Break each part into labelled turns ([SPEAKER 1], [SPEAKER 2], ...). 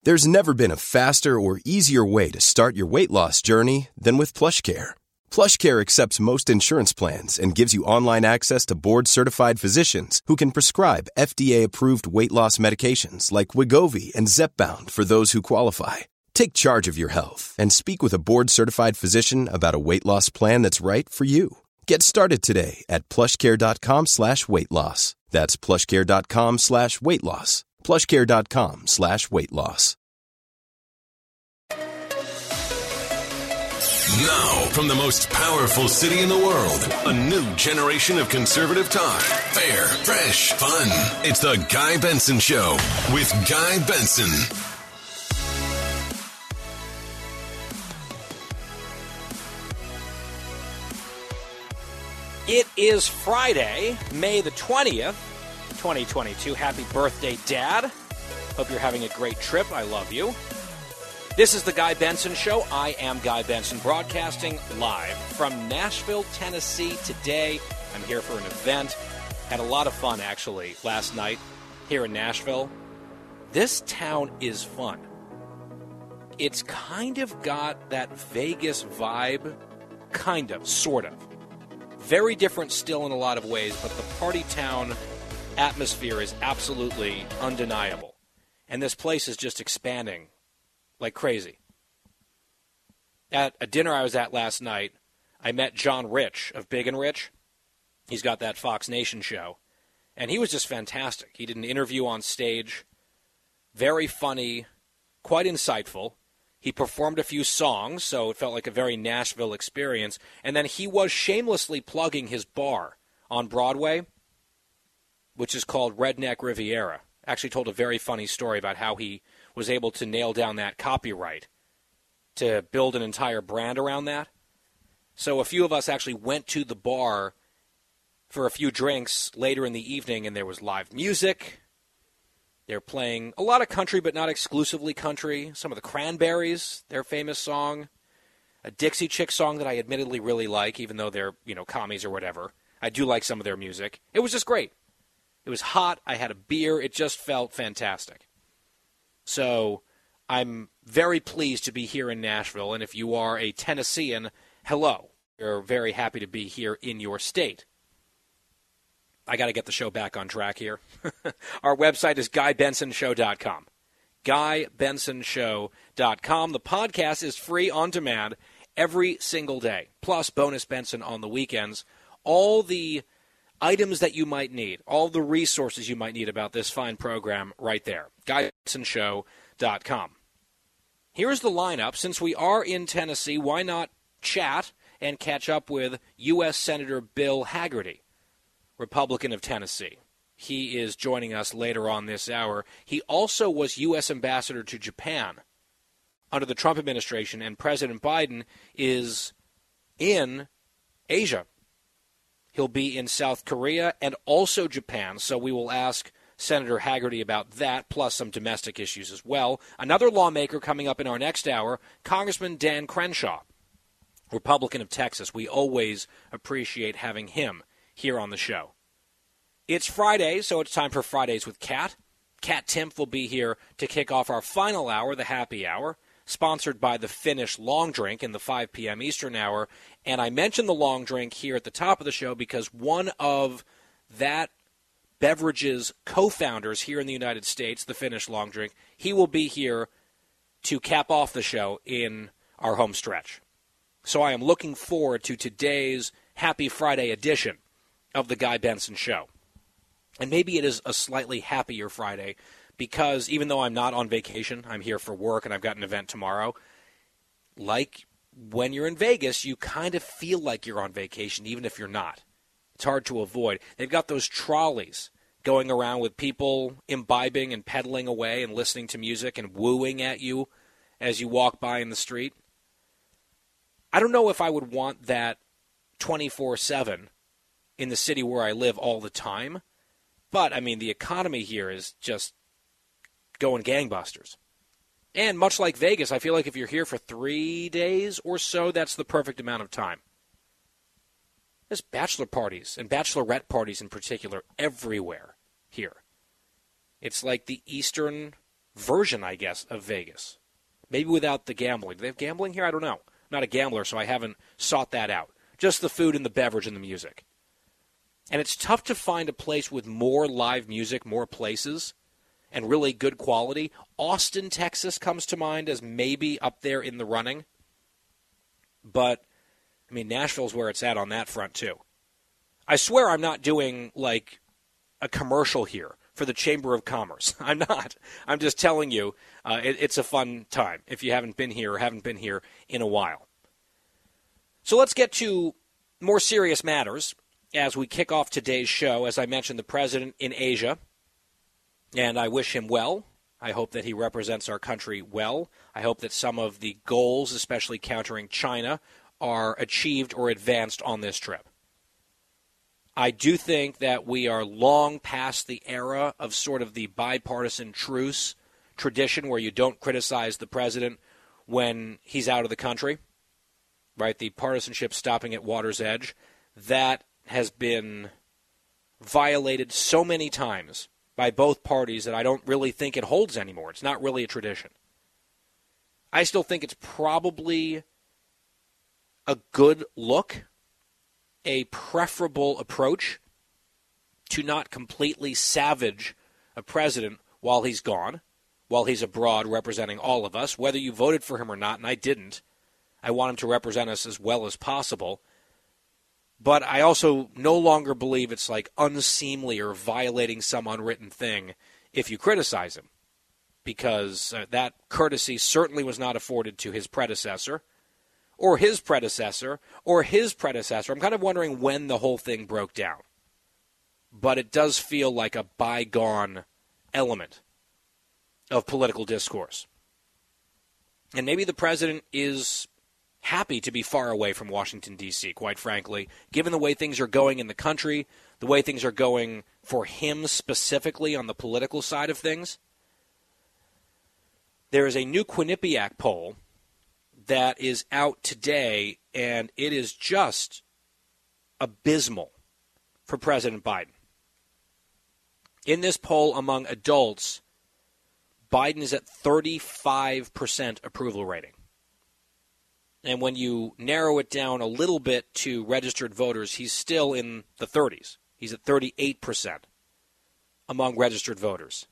[SPEAKER 1] There's never been a faster or easier way to start your weight loss journey than with PlushCare. PlushCare accepts most insurance plans and gives you online access to board-certified physicians who can prescribe FDA-approved weight loss medications like Wegovy and Zepbound for those who qualify. Take charge of your health and speak with a board-certified physician about a weight loss plan that's right for you. Get started today at plushcare.com/weight loss. That's plushcare.com/weight loss. plushcare.com/weight loss.
[SPEAKER 2] Now, from the most powerful city in the world, a new generation of conservative talk. Fair, fresh, fun. It's the Guy Benson Show with Guy Benson.
[SPEAKER 3] It is Friday, May the 20th, 2022. Happy birthday, Dad. Hope you're having a great trip. I love you. This is the Guy Benson Show. I am Guy Benson, broadcasting live from Nashville, Tennessee today. I'm here for an event. Had a lot of fun, actually, last night here in Nashville. This town is fun. It's kind of got that Vegas vibe, kind of, sort of. Very different still in a lot of ways, but the party town atmosphere is absolutely undeniable. And this place is just expanding like crazy. At a dinner I was at last night, I met John Rich of Big and Rich. He's got that Fox Nation show. And he was just fantastic. He did an interview on stage. Very funny, quite insightful. He performed a few songs, so it felt like a very Nashville experience. And then he was shamelessly plugging his bar on Broadway, which is called Redneck Riviera. Actually told a very funny story about how he was able to nail down that copyright to build an entire brand around that. So a few of us actually went to the bar for a few drinks later in the evening, and there was live music. They're playing a lot of country, but not exclusively country. Some of the Cranberries, their famous song. A Dixie Chick song that I admittedly really like, even though they're, commies or whatever. I do like some of their music. It was just great. It was hot. I had a beer. It just felt fantastic. So I'm very pleased to be here in Nashville, and if you are a Tennessean, hello. We're very happy to be here in your state. I got to get the show back on track here. Our website is GuyBensonShow.com. GuyBensonShow.com. The podcast is free on demand every single day, plus bonus Benson on the weekends. All the items that you might need, all the resources you might need about this fine program right there. GuyBensonShow.com. Here's the lineup. Since we are in Tennessee, why not chat and catch up with U.S. Senator Bill Hagerty, Republican of Tennessee. He is joining us later on this hour. He also was U.S. Ambassador to Japan under the Trump administration, and President Biden is in Asia. He'll be in South Korea and also Japan, so we will ask Senator Hagerty about that, plus some domestic issues as well. Another lawmaker coming up in our next hour, Congressman Dan Crenshaw, Republican of Texas. We always appreciate having him here on the show. It's Friday, so it's time for Fridays with Kat. Kat Timpf will be here to kick off our final hour, the happy hour, sponsored by the Finnish Long Drink in the 5 p.m. Eastern hour. And I mentioned the long drink here at the top of the show because one of that beverage's co-founders here in the United States, the Finnish Long Drink, he will be here to cap off the show in our home stretch. So I am looking forward to today's Happy Friday edition of the Guy Benson Show. And maybe it is a slightly happier Friday because even though I'm not on vacation, I'm here for work and I've got an event tomorrow, like when you're in Vegas, you kind of feel like you're on vacation even if you're not. It's hard to avoid. They've got those trolleys going around with people imbibing and pedaling away and listening to music and wooing at you as you walk by in the street. I don't know if I would want that 24/7 in the city where I live all the time, but, I mean, the economy here is just going gangbusters. And much like Vegas, I feel like if you're here for 3 days or so, that's the perfect amount of time. There's bachelor parties and bachelorette parties in particular everywhere here. It's like the Eastern version, I guess, of Vegas. Maybe without the gambling. Do they have gambling here? I don't know. I'm not a gambler, so I haven't sought that out. Just the food and the beverage and the music. And it's tough to find a place with more live music, more places, and really good quality. Austin, Texas comes to mind as maybe up there in the running. But, I mean, Nashville's where it's at on that front, too. I swear I'm not doing, like, a commercial here for the Chamber of Commerce. I'm not. I'm just telling you it's a fun time if you haven't been here or haven't been here in a while. So let's get to more serious matters as we kick off today's show. As I mentioned, the president in Asia, and I wish him well. I hope that he represents our country well. I hope that some of the goals, especially countering China, are achieved or advanced on this trip. I do think that we are long past the era of sort of the bipartisan truce tradition where you don't criticize the president when he's out of the country, right? The partisanship stopping at water's edge. That has been violated so many times by both parties that I don't really think it holds anymore. It's not really a tradition. I still think it's probably a good look, a preferable approach to not completely savage a president while he's gone, while he's abroad representing all of us, whether you voted for him or not, and I didn't. I want him to represent us as well as possible. But I also no longer believe it's like unseemly or violating some unwritten thing if you criticize him, because that courtesy certainly was not afforded to his predecessor, or his predecessor, or his predecessor. I'm kind of wondering when the whole thing broke down. But it does feel like a bygone element of political discourse. And maybe the president is happy to be far away from Washington, D.C., quite frankly, given the way things are going in the country, the way things are going for him specifically on the political side of things. There is a new Quinnipiac poll that is out today, and it is just abysmal for President Biden. In this poll among adults, Biden is at 35% approval rating. And when you narrow it down a little bit to registered voters, he's still in the 30s. He's at 38% among registered voters.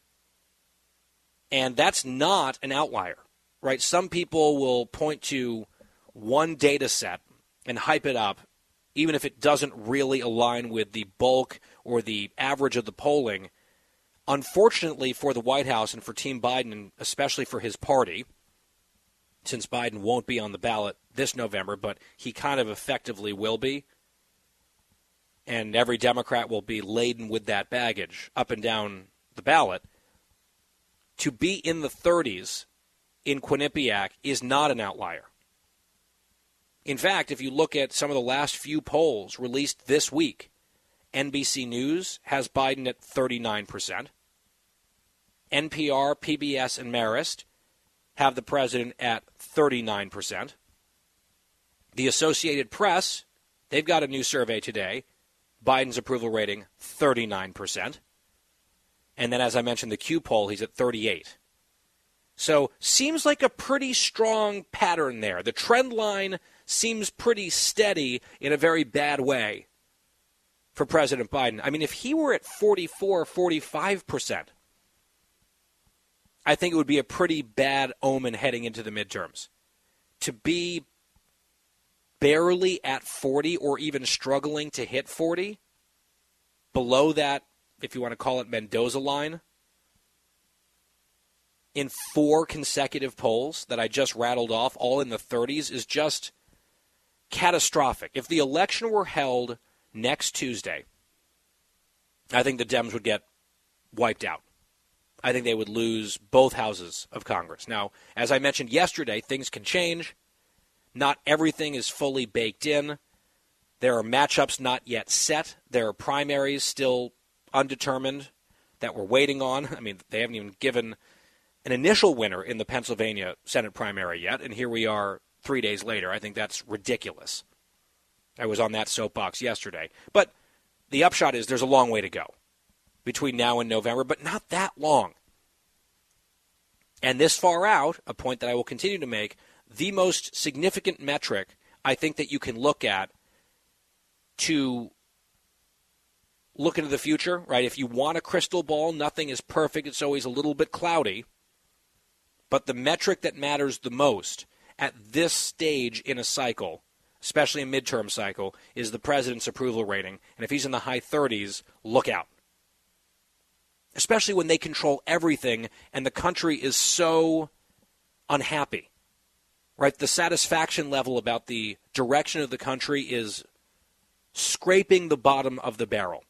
[SPEAKER 3] And that's not an outlier, right? Some people will point to one data set and hype it up, even if it doesn't really align with the bulk or the average of the polling. Unfortunately for the White House and for Team Biden, and especially for his party, since Biden won't be on the ballot this November, but he kind of effectively will be, and every Democrat will be laden with that baggage up and down the ballot, to be in the 30s in Quinnipiac is not an outlier. In fact, if you look at some of the last few polls released this week, NBC News has Biden at 39%. NPR, PBS, and Marist have the president at 39%. The Associated Press, they've got a new survey today. Biden's approval rating, 39%. And then, as I mentioned, the Q poll, he's at 38%. So, seems like a pretty strong pattern there. The trend line seems pretty steady in a very bad way for President Biden. I mean, if he were at 44, 45%, I think it would be a pretty bad omen heading into the midterms. To be barely at 40 or even struggling to hit 40, below that, if you want to call it Mendoza line, in 4 consecutive polls that I just rattled off, all in the 30s, is just catastrophic. If the election were held next Tuesday, I think the Dems would get wiped out. I think they would lose both houses of Congress. Now, as I mentioned yesterday, things can change. Not everything is fully baked in. There are matchups not yet set. There are primaries still undetermined that we're waiting on. I mean, they haven't even given an initial winner in the Pennsylvania Senate primary yet, and here we are 3 days later. I think that's ridiculous. I was on that soapbox yesterday. But the upshot is there's a long way to go between now and November, but not that long. And this far out, a point that I will continue to make, the most significant metric I think that you can look at to look into the future, right? If you want a crystal ball, nothing is perfect. It's always a little bit cloudy. But the metric that matters the most at this stage in a cycle, especially a midterm cycle, is the president's approval rating. And if he's in the high 30s, look out. Especially when they control everything and the country is so unhappy, right? The satisfaction level about the direction of the country is scraping the bottom of the barrel.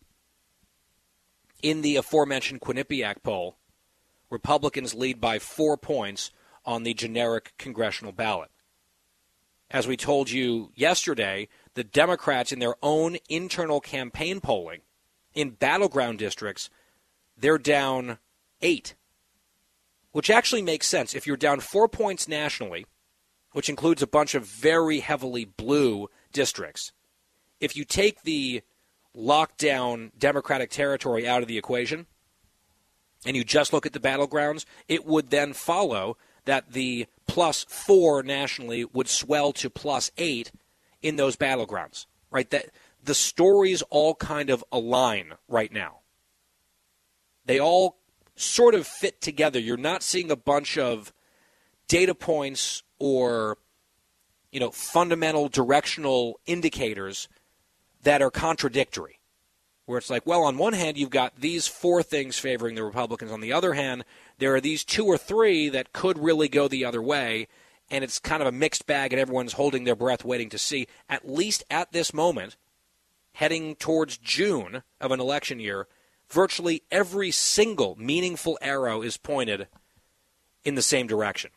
[SPEAKER 3] In the aforementioned Quinnipiac poll, Republicans lead by 4 points on the generic congressional ballot. As we told you yesterday, the Democrats in their own internal campaign polling in battleground districts, they're down 8, which actually makes sense. If you're down 4 points nationally, which includes a bunch of very heavily blue districts, if you take the lockdown Democratic territory out of the equation and you just look at the battlegrounds, it would then follow that the +4 nationally would swell to +8 in those battlegrounds, right? That the stories all kind of align right now. They all sort of fit together. You're not seeing a bunch of data points or, fundamental directional indicators that are contradictory. Where it's like, well, on one hand, you've got these 4 things favoring the Republicans. On the other hand, there are these 2 or 3 that could really go the other way. And it's kind of a mixed bag, and everyone's holding their breath waiting to see. At least at this moment, heading towards June of an election year, virtually every single meaningful arrow is pointed in the same direction.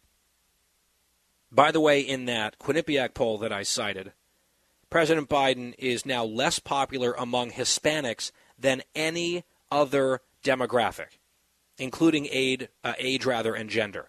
[SPEAKER 3] By the way, in that Quinnipiac poll that I cited, President Biden is now less popular among Hispanics than any other demographic, including age and gender.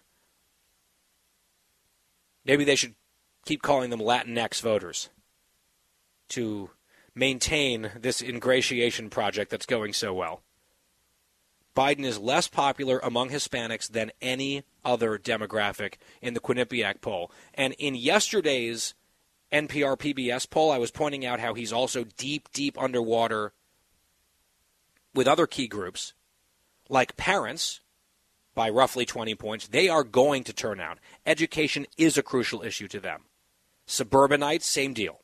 [SPEAKER 3] Maybe they should keep calling them Latinx voters to maintain this ingratiation project that's going so well. Biden is less popular among Hispanics than any other demographic in the Quinnipiac poll. And in yesterday's NPR PBS poll, I was pointing out how he's also deep, deep underwater with other key groups, like parents, by roughly 20 points. They are going to turn out. Education is a crucial issue to them. Suburbanites, same deal.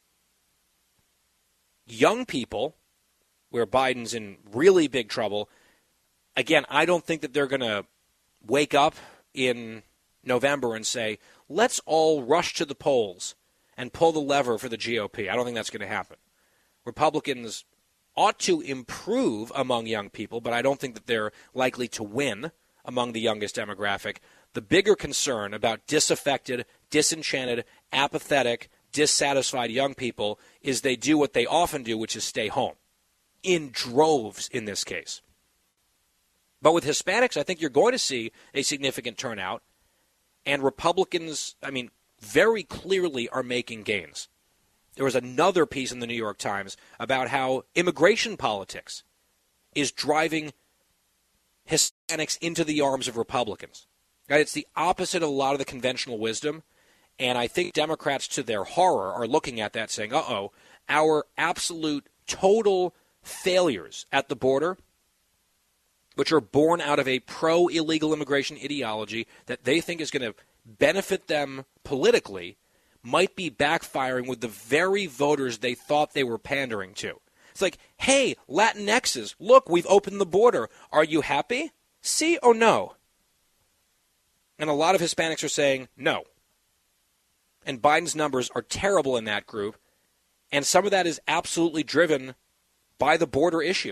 [SPEAKER 3] Young people, where Biden's in really big trouble, again, I don't think that they're going to wake up in November and say, let's all rush to the polls and pull the lever for the GOP. I don't think that's going to happen. Republicans ought to improve among young people, but I don't think that they're likely to win among the youngest demographic. The bigger concern about disaffected, disenchanted, apathetic, dissatisfied young people is they do what they often do, which is stay home, in droves in this case. But with Hispanics, I think you're going to see a significant turnout, and Republicans, very clearly are making gains. There was another piece in the New York Times about how immigration politics is driving Hispanics into the arms of Republicans. Right? It's the opposite of a lot of the conventional wisdom, and I think Democrats, to their horror, are looking at that saying, our absolute total failures at the border, which are born out of a pro-illegal immigration ideology that they think is going to benefit them politically, might be backfiring with the very voters they thought they were pandering to. It's like, hey, Latinxes, look, we've opened the border. Are you happy? See or no? And a lot of Hispanics are saying no. And Biden's numbers are terrible in that group, and some of that is absolutely driven by the border issue.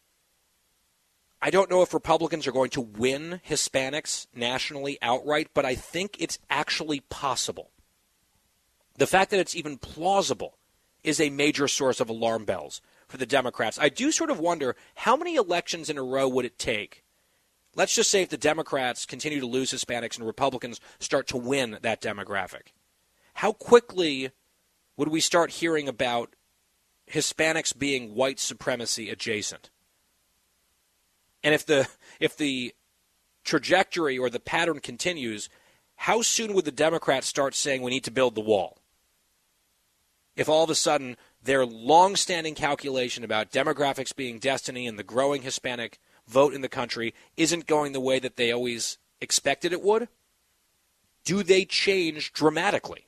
[SPEAKER 3] I don't know if Republicans are going to win Hispanics nationally outright, but I think it's actually possible. The fact that it's even plausible is a major source of alarm bells for the Democrats. I do sort of wonder how many elections in a row would it take? Let's just say if the Democrats continue to lose Hispanics and Republicans start to win that demographic. How quickly would we start hearing about Hispanics being white supremacy adjacent? And if the trajectory or the pattern continues, how soon would the Democrats start saying we need to build the wall? If all of a sudden their long-standing calculation about demographics being destiny and the growing Hispanic vote in the country isn't going the way that they always expected it would, do they change dramatically?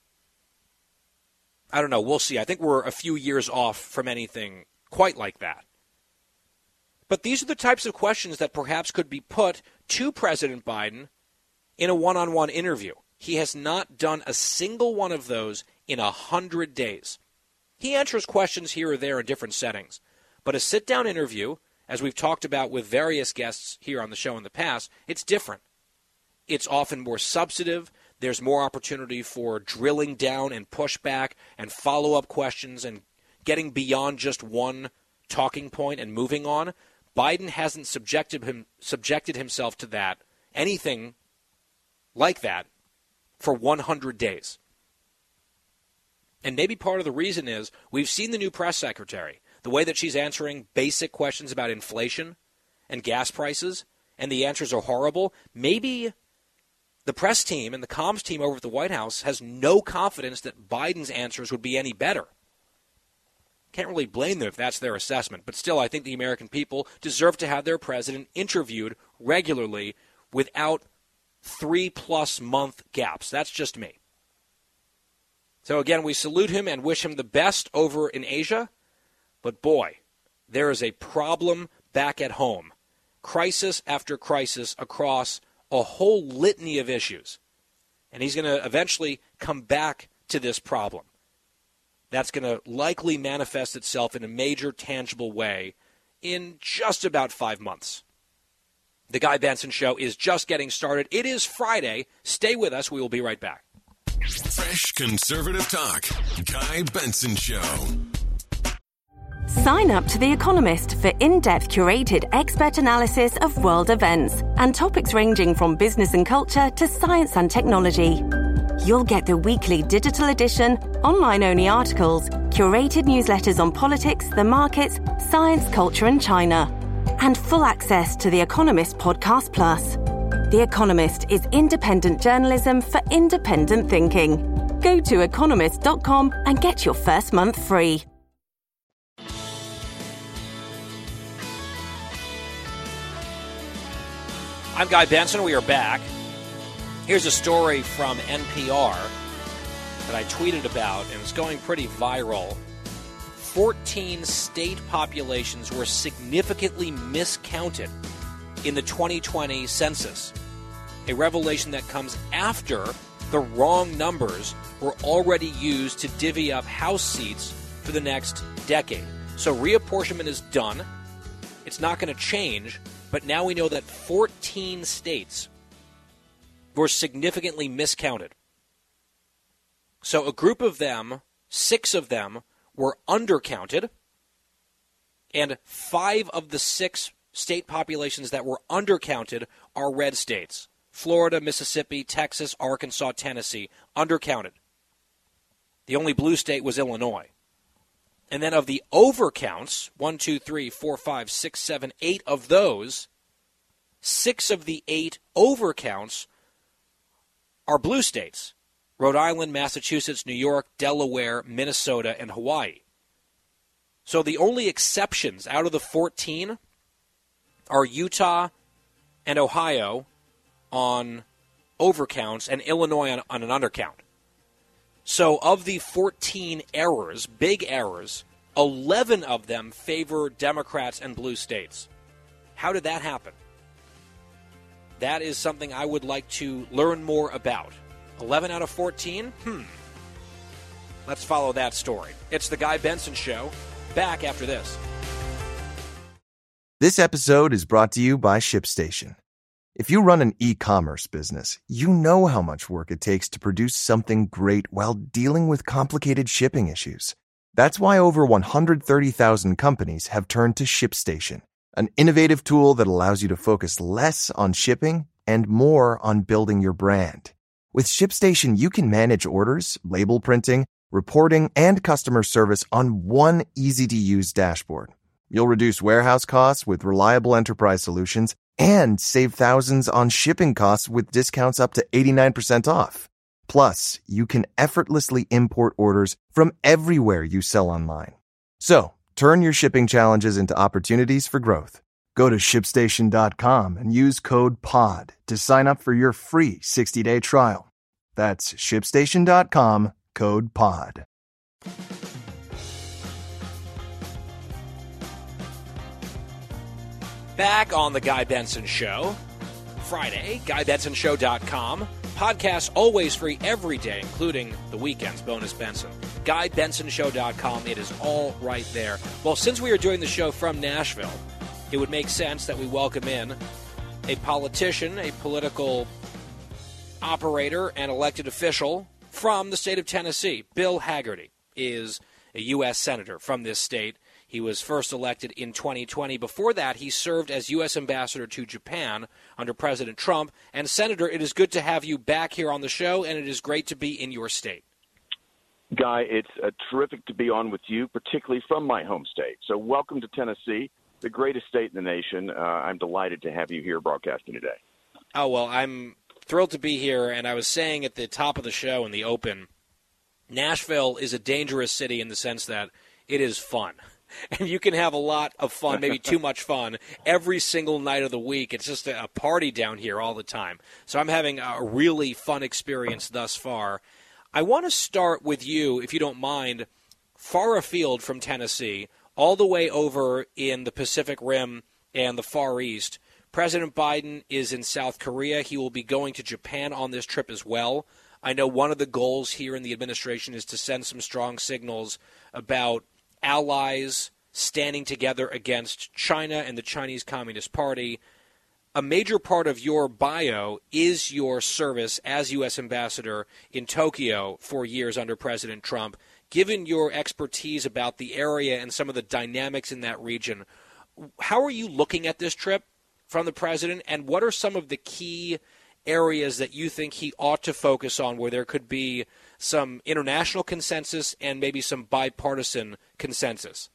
[SPEAKER 3] I don't know. We'll see. I think we're a few years off from anything quite like that. But these are the types of questions that perhaps could be put to President Biden in a one-on-one interview. He has not done a single one of those in 100 days. He answers questions here or there in different settings. But a sit-down interview, as we've talked about with various guests here on the show in the past, it's different. It's often more substantive. There's more opportunity for drilling down and pushback and follow-up questions and getting beyond just one talking point and moving on. Biden hasn't subjected himself to that, anything like that, for 100 days. And maybe part of the reason is we've seen the new press secretary, the way that she's answering basic questions about inflation and gas prices, and the answers are horrible. Maybe the press team and the comms team over at the White House has no confidence that Biden's answers would be any better. Can't really blame them if that's their assessment. But still, I think the American people deserve to have their president interviewed regularly without 3+ month gaps. That's just me. So again, we salute him and wish him the best over in Asia. But boy, there is a problem back at home. Crisis after crisis across a whole litany of issues. And he's going to eventually come back to this problem. That's going to likely manifest itself in a major, tangible way in just about 5 months. The Guy Benson Show is just getting started. It is Friday. Stay with us. We will be right back.
[SPEAKER 2] Fresh conservative talk. Guy Benson Show.
[SPEAKER 4] Sign up to The Economist for in-depth curated expert analysis of world events and topics ranging from business and culture to science and technology. You'll get the weekly digital edition, online-only articles, curated newsletters on politics, the markets, science, culture, and China, and full access to The Economist Podcast Plus. The Economist is independent journalism for independent thinking. Go to economist.com and get your first month free.
[SPEAKER 3] I'm Guy Benson. We are back. Here's a story from NPR that I tweeted about, and it's going pretty viral. 14 state populations were significantly miscounted in the 2020 census, a revelation that comes after the wrong numbers were already used to divvy up House seats for the next decade. So reapportionment is done. It's not going to change, but now we know that 14 states were significantly miscounted. So a group of them, 6 of them, were undercounted, and 5 of the 6 state populations that were undercounted are red states. Florida, Mississippi, Texas, Arkansas, Tennessee, undercounted. The only blue state was Illinois. And then of the overcounts, 1, 2, 3, 4, 5, 6, 7, 8 of those, 6 of the 8 overcounts are blue states: Rhode Island, Massachusetts, New York, Delaware, Minnesota, and Hawaii. So the only exceptions out of the 14 are Utah and Ohio on overcounts and Illinois on an undercount. So of the 14 errors, big errors, 11 of them favor Democrats and blue states. How did that happen? That is something I would like to learn more about. 11 out of 14? Let's follow that story. It's the Guy Benson Show. Back after this.
[SPEAKER 5] This episode is brought to you by ShipStation. If you run an e-commerce business, you know how much work it takes to produce something great while dealing with complicated shipping issues. That's why over 130,000 companies have turned to ShipStation, an innovative tool that allows you to focus less on shipping and more on building your brand. With ShipStation, you can manage orders, label printing, reporting, and customer service on one easy-to-use dashboard. You'll reduce warehouse costs with reliable enterprise solutions and save thousands on shipping costs with discounts up to 89% off. Plus, you can effortlessly import orders from everywhere you sell online. So, turn your shipping challenges into opportunities for growth. Go to ShipStation.com and use code POD to sign up for your free 60-day trial. That's ShipStation.com, code POD.
[SPEAKER 3] Back on the Guy Benson Show, Friday, GuyBensonShow.com. Podcasts always free every day, including the weekends, Bonus Benson. GuyBensonShow.com. It is all right there. Well, since we are doing the show from Nashville, it would make sense that we welcome in a politician, a political operator, and elected official from the state of Tennessee. Bill Hagerty is a U.S. Senator from this state. He was first elected in 2020. Before that, he served as U.S. Ambassador to Japan under President Trump. And, Senator, it is good to have you back here on the show, and it is great to be in your state.
[SPEAKER 6] Guy, it's terrific to be on with you, particularly from my home state. So welcome to Tennessee, the greatest state in the nation. I'm delighted to have you here broadcasting today.
[SPEAKER 3] Oh, well, I'm thrilled to be here, and I was saying at the top of the show in the open, Nashville is a dangerous city in the sense that it is fun. And you can have a lot of fun, maybe too much fun, every single night of the week. It's just a party down here all the time. So I'm having a really fun experience thus far. I want to start with you, if you don't mind, far afield from Tennessee, all the way over in the Pacific Rim and the Far East. President Biden is in South Korea. He will be going to Japan on this trip as well. I know one of the goals here in the administration is to send some strong signals about allies standing together against China and the Chinese Communist Party. A major part of your bio is your service as U.S. Ambassador in Tokyo for years under President Trump. Given your expertise about the area and some of the dynamics in that region, how are you looking at this trip from the president, and what are some of the key areas that you think he ought to focus on where there could be some international consensus and maybe some bipartisan consensus?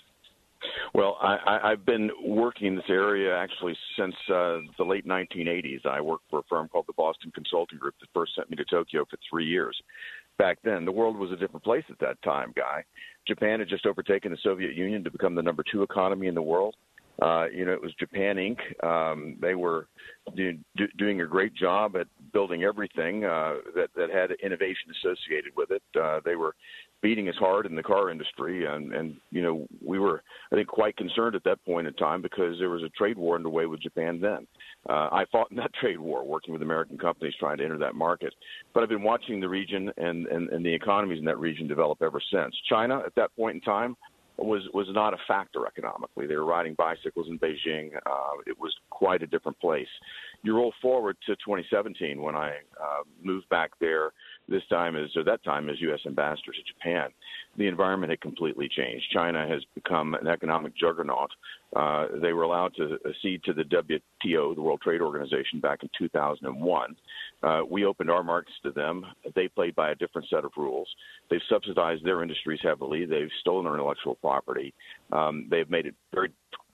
[SPEAKER 6] Well, I've been working in this area actually since the late 1980s. I worked for a firm called the Boston Consulting Group that first sent me to Tokyo for 3 years. Back then, the world was a different place at that time, Guy. Japan had just overtaken the Soviet Union to become the number 2 economy in the world. It was Japan Inc. They were doing a great job at building everything that had innovation associated with it. They were beating us hard in the car industry, and we were, I think, quite concerned at that point in time because there was a trade war underway with Japan then. I fought in that trade war, working with American companies trying to enter that market. But I've been watching the region and the economies in that region develop ever since. China, at that point in time, was not a factor economically. They were riding bicycles in Beijing. It was quite a different place. You roll forward to 2017 when I moved back there. That time as U.S. Ambassador to Japan. The environment had completely changed. China has become an economic juggernaut. They were allowed to accede to the WTO, the World Trade Organization, back in 2001. We opened our markets to them. They played by a different set of rules. They've subsidized their industries heavily. They've stolen our intellectual property. They've made it very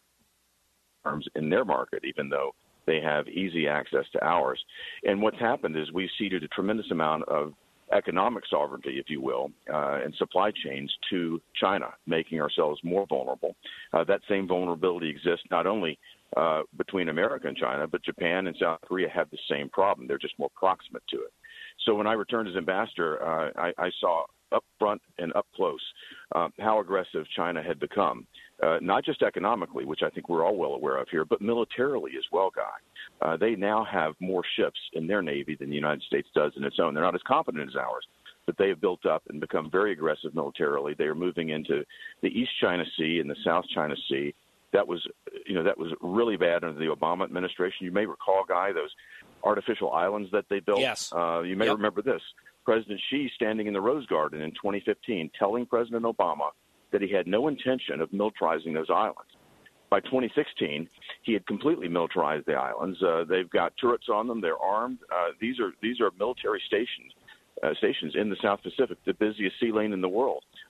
[SPEAKER 6] terms in their market, even though they have easy access to ours. And what's happened is we've ceded a tremendous amount of economic sovereignty, if you will, and supply chains to China, making ourselves more vulnerable. That same vulnerability exists not only between America and China, but Japan and South Korea have the same problem. They're just more proximate to it. So when I returned as ambassador, I saw up front and up close how aggressive China had become, not just economically, which I think we're all well aware of here, but militarily as well, Guy. They now have more ships in their Navy than the United States does in its own. They're not as competent as ours, but they have built up and become very aggressive militarily. They are moving into the East China Sea and the South China Sea. That was really bad under the Obama administration. You may recall, Guy, those artificial islands that they built.
[SPEAKER 3] Yes.
[SPEAKER 6] You may remember this. President Xi standing in the Rose Garden in 2015 telling President Obama that he had no intention of militarizing those islands. By 2016, he had completely militarized the islands. They've got turrets on them. They're armed. These are military stations in the South Pacific, the busiest sea lane in the world.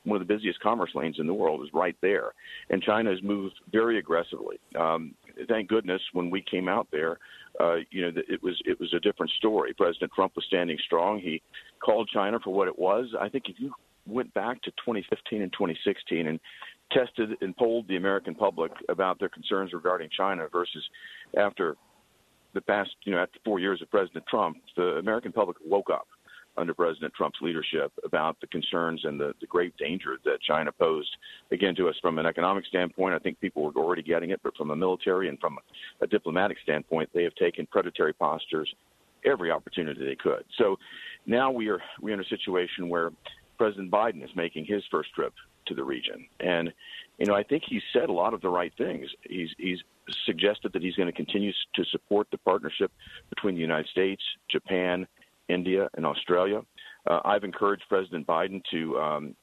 [SPEAKER 6] one of the busiest commerce lanes in the world, is right there. And China has moved very aggressively. Thank goodness when we came out there, it was a different story. President Trump was standing strong. He called China for what it was. I think if you went back to 2015 and 2016 and tested and polled the American public about their concerns regarding China versus after the past, after 4 years of President Trump, the American public woke up under President Trump's leadership about the concerns and the grave danger that China posed, again, to us from an economic standpoint. I think people were already getting it, but from a military and from a diplomatic standpoint, they have taken predatory postures every opportunity they could. So now we're in a situation where President Biden is making his first trip to the region. And, I think he's said a lot of the right things. He's suggested that he's going to continue to support the partnership between the United States, Japan, India, and Australia. I've encouraged President Biden to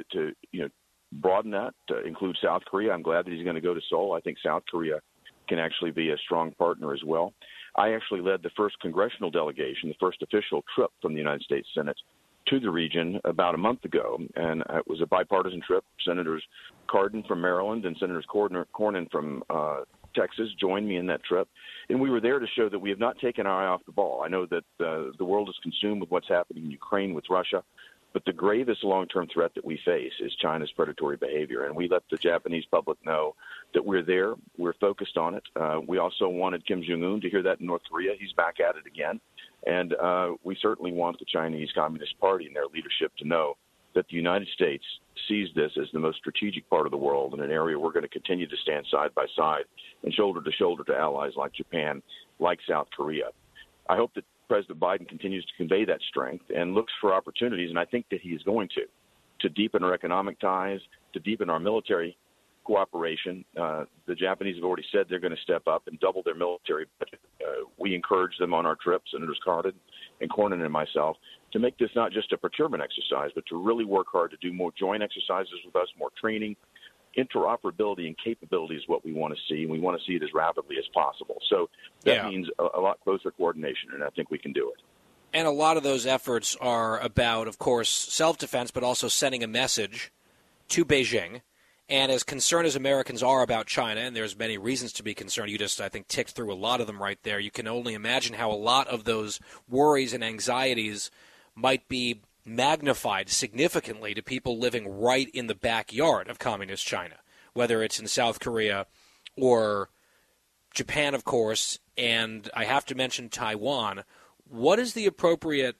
[SPEAKER 6] broaden that to include South Korea. I'm glad that he's going to go to Seoul. I think South Korea can actually be a strong partner as well. I actually led the first congressional delegation, the first official trip from the United States Senate to the region about a month ago, and it was a bipartisan trip. Senators Cardin from Maryland and Senators Cornyn from Texas joined me in that trip, and we were there to show that we have not taken our eye off the ball. I know that the world is consumed with what's happening in Ukraine with Russia, but the gravest long-term threat that we face is China's predatory behavior, and we let the Japanese public know that we're there, we're focused on it. We also wanted Kim Jong-un to hear that in North Korea. He's back at it again, and we certainly want the Chinese Communist Party and their leadership to know that the United States sees this as the most strategic part of the world and an area we're going to continue to stand side by side and shoulder to shoulder to allies like Japan, like South Korea. I hope that President Biden continues to convey that strength and looks for opportunities, and I think that he is going to deepen our economic ties, to deepen our military cooperation. The Japanese have already said they're going to step up and double their military budget. We encourage them on our trip, Senators Cardin and Cornyn and myself, to make this not just a procurement exercise, but to really work hard to do more joint exercises with us, more training. Interoperability and capability is what we want to see, and we want to see it as rapidly as possible. So that means a lot closer coordination, and I think we can do it.
[SPEAKER 3] And a lot of those efforts are about, of course, self-defense, but also sending a message to Beijing. And as concerned as Americans are about China, and there's many reasons to be concerned, you just, I think, ticked through a lot of them right there, you can only imagine how a lot of those worries and anxieties might be magnified significantly to people living right in the backyard of communist China, whether it's in South Korea or Japan, of course, and I have to mention Taiwan. What is the appropriate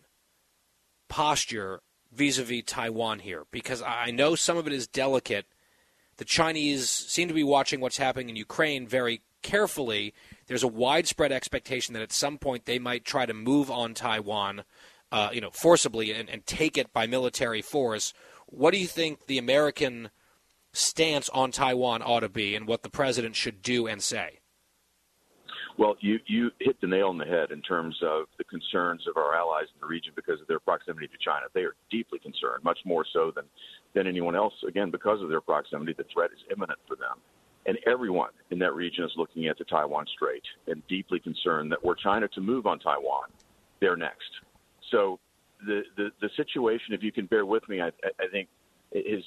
[SPEAKER 3] posture vis-a-vis Taiwan here? Because I know some of it is delicate. The Chinese seem to be watching what's happening in Ukraine very carefully. There's a widespread expectation that at some point they might try to move on Taiwan, forcibly and take it by military force. What do you think the American stance on Taiwan ought to be and what the president should do and say?
[SPEAKER 6] Well, you hit the nail on the head in terms of the concerns of our allies in the region because of their proximity to China. They are deeply concerned, much more so than anyone else. Again, because of their proximity, the threat is imminent for them. And everyone in that region is looking at the Taiwan Strait and deeply concerned that were China to move on Taiwan, they're next. So the situation, if you can bear with me, I think is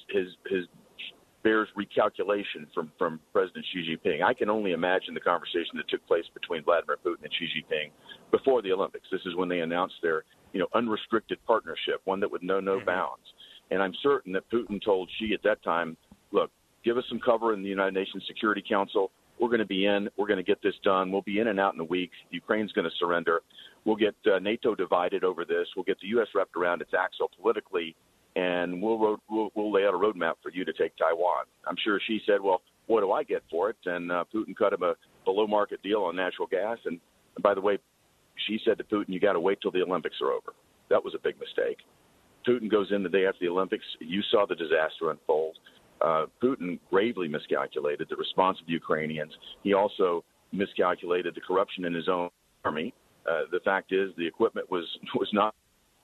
[SPEAKER 6] bears recalculation from President Xi Jinping. I can only imagine the conversation that took place between Vladimir Putin and Xi Jinping before the Olympics. This is when they announced their unrestricted partnership, one that would know no bounds. And I'm certain that Putin told Xi at that time, look, give us some cover in the United Nations Security Council. We're going to be in. We're going to get this done. We'll be in and out in a week. Ukraine's going to surrender. We'll get NATO divided over this. We'll get the U.S. wrapped around its axle politically, and we'll lay out a roadmap for you to take Taiwan. I'm sure Xi said, well, what do I get for it? And Putin cut him a below-market deal on natural gas. And by the way, Xi said to Putin, you got to wait till the Olympics are over. That was a big mistake. Putin goes in the day after the Olympics. You saw the disaster unfold. Putin gravely miscalculated the response of the Ukrainians. He also miscalculated the corruption in his own army. The fact is the equipment was not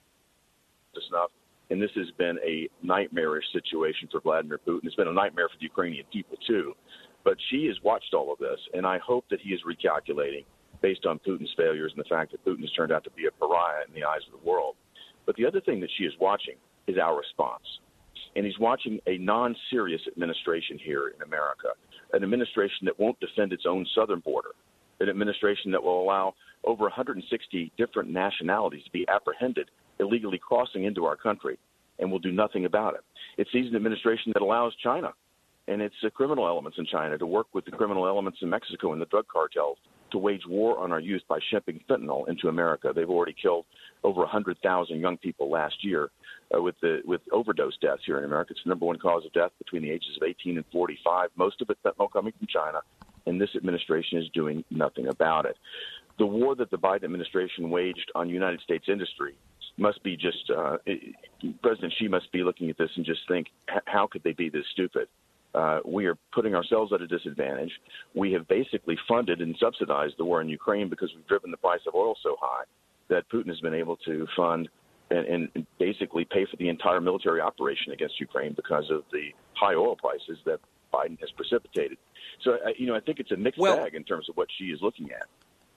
[SPEAKER 6] enough, and this has been a nightmarish situation for Vladimir Putin. It's been a nightmare for the Ukrainian people, too. But Xi has watched all of this, and I hope that he is recalculating based on Putin's failures and the fact that Putin has turned out to be a pariah in the eyes of the world. But the other thing that Xi is watching is our response. And he's watching a non-serious administration here in America, an administration that won't defend its own southern border, an administration that will allow over 160 different nationalities to be apprehended illegally crossing into our country, and will do nothing about it. It's an administration that allows China and its criminal elements in China to work with the criminal elements in Mexico and the drug cartels to wage war on our youth by shipping fentanyl into America. They've already killed over 100,000 young people last year with overdose deaths here in America. It's the number one cause of death between the ages of 18 and 45, most of it fentanyl coming from China, and this administration is doing nothing about it. The war that the Biden administration waged on United States industry must be just President Xi must be looking at this and just think, how could they be this stupid? We are putting ourselves at a disadvantage. We have basically funded and subsidized the war in Ukraine because we've driven the price of oil so high that Putin has been able to fund and basically pay for the entire military operation against Ukraine because of the high oil prices that Biden has precipitated. So, I think it's a mixed bag in terms of what Xi is looking at.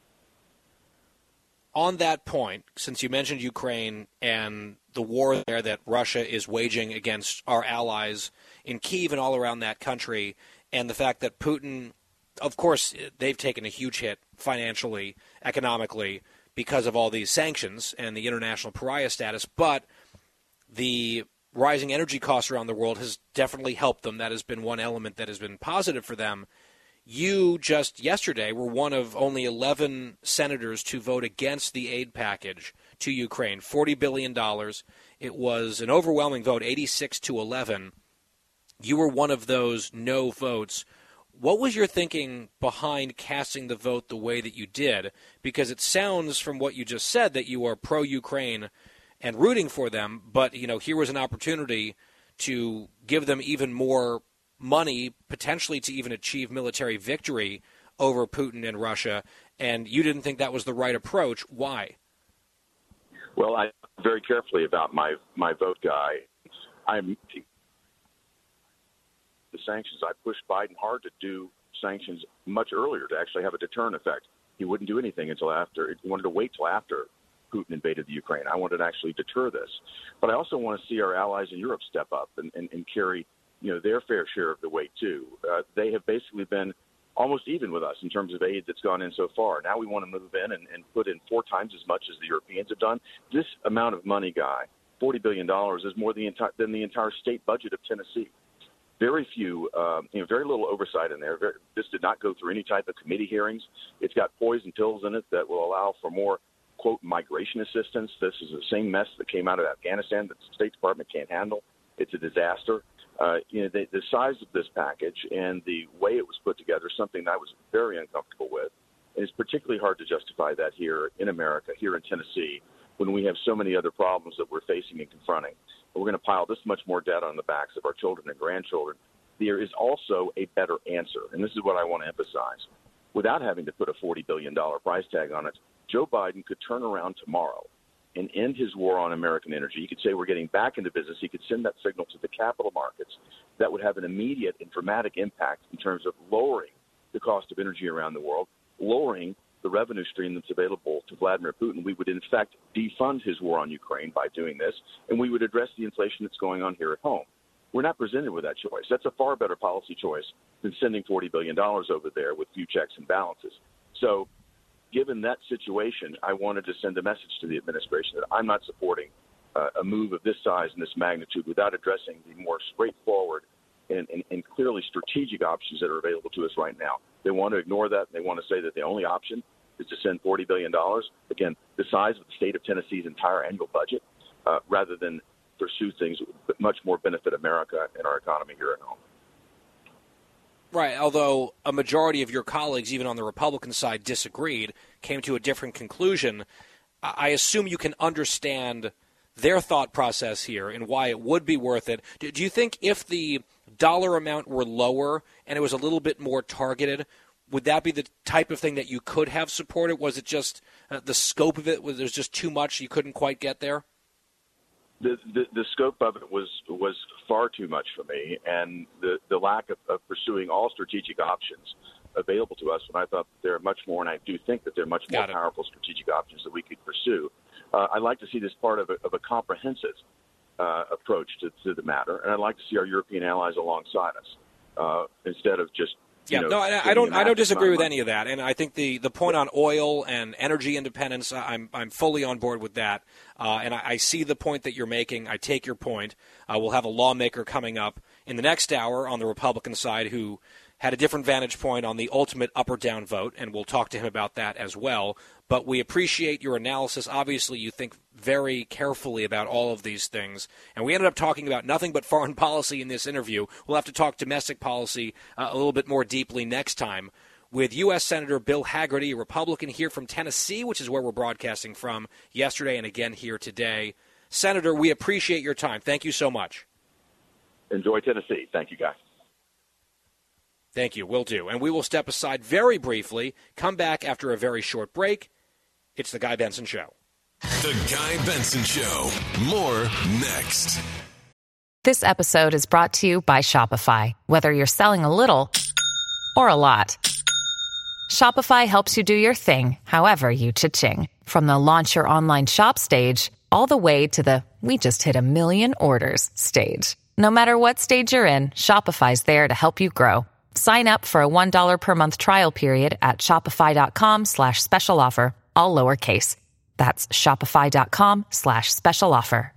[SPEAKER 3] On that point, since you mentioned Ukraine and the war there that Russia is waging against our allies in Kyiv and all around that country, and the fact that Putin, of course, they've taken a huge hit financially, economically, because of all these sanctions and the international pariah status, but the rising energy costs around the world has definitely helped them. That has been one element that has been positive for them. You just yesterday were one of only 11 senators to vote against the aid package to Ukraine, $40 billion. It was an overwhelming vote, 86-11. You were one of those no votes. What was your thinking behind casting the vote the way that you did? Because it sounds from what you just said that you are pro-Ukraine and rooting for them, but here was an opportunity to give them even more money, potentially to even achieve military victory over Putin and Russia, and you didn't think that was the right approach. Why?
[SPEAKER 6] Well, I very carefully about my vote, Guy. The sanctions, I pushed Biden hard to do sanctions much earlier to actually have a deterrent effect. He wouldn't do anything until after. He wanted to wait till after Putin invaded the Ukraine. I wanted to actually deter this. But I also want to see our allies in Europe step up and carry their fair share of the weight, too. They have basically been almost even with us in terms of aid that's gone in so far. Now we want to move in and put in 4 times as much as the Europeans have done. This amount of money, Guy, $40 billion, is more than the entire state budget of Tennessee. Very few, very little oversight in there. This did not go through any type of committee hearings. It's got poison pills in it that will allow for more, quote, migration assistance. This is the same mess that came out of Afghanistan that the State Department can't handle. It's a disaster. The size of this package and the way it was put together is something that I was very uncomfortable with. And it's particularly hard to justify that here in America, here in Tennessee, when we have so many other problems that we're facing and confronting. We're going to pile this much more debt on the backs of our children and grandchildren. There is also a better answer, and this is what I want to emphasize. Without having to put a $40 billion price tag on it, Joe Biden could turn around tomorrow and end his war on American energy. He could say we're getting back into business. He could send that signal to the capital markets. That would have an immediate and dramatic impact in terms of lowering the cost of energy around the world, lowering the revenue stream that's available to Vladimir Putin. We would, in fact, defund his war on Ukraine by doing this, and we would address the inflation that's going on here at home. We're not presented with that choice. That's a far better policy choice than sending $40 billion over there with few checks and balances. So given that situation, I wanted to send a message to the administration that I'm not supporting a move of this size and this magnitude without addressing the more straightforward and clearly strategic options that are available to us right now. They want to ignore that. They want to say that the only option is to send $40 billion, again, the size of the state of Tennessee's entire annual budget, rather than pursue things that much more benefit America and our economy here at home.
[SPEAKER 3] Right, although a majority of your colleagues, even on the Republican side, disagreed, came to a different conclusion. I assume you can understand their thought process here and why it would be worth it. Do you think if the dollar amount were lower and it was a little bit more targeted, would that be the type of thing that you could have supported? Was it just the scope of it? Was there just too much you couldn't quite get there?
[SPEAKER 6] The scope of it was far too much for me, and the lack of pursuing all strategic options available to us when I thought there are much more, and I do think that there are much more powerful strategic options that we could pursue. I'd like to see this part of a comprehensive approach to the matter, and I'd like to see our European allies alongside us instead of just.
[SPEAKER 3] I don't disagree with any of that, and I think the point on oil and energy independence, I'm fully on board with that, and I see the point that you're making. I take your point. We'll have a lawmaker coming up in the next hour on the Republican side who had a different vantage point on the ultimate up or down vote, and we'll talk to him about that as well. But we appreciate your analysis. Obviously, you think very carefully about all of these things. And we ended up talking about nothing but foreign policy in this interview. We'll have to talk domestic policy a little bit more deeply next time with U.S. Senator Bill Hagerty, a Republican here from Tennessee, which is where we're broadcasting from yesterday and again here today. Senator, we appreciate your time. Thank you so much.
[SPEAKER 6] Enjoy Tennessee. Thank you, guys.
[SPEAKER 3] Thank you. Will do. And we will step aside very briefly, come back after a very short break. It's The Guy Benson Show.
[SPEAKER 2] The Guy Benson Show. More next.
[SPEAKER 7] This episode is brought to you by Shopify. Whether you're selling a little or a lot, Shopify helps you do your thing, however you cha-ching. From the launch your online shop stage, all the way to the we just hit 1 million orders stage. No matter what stage you're in, Shopify's there to help you grow. Sign up for a $1 per month trial period at shopify.com/special offer, all lowercase. That's shopify.com/special offer.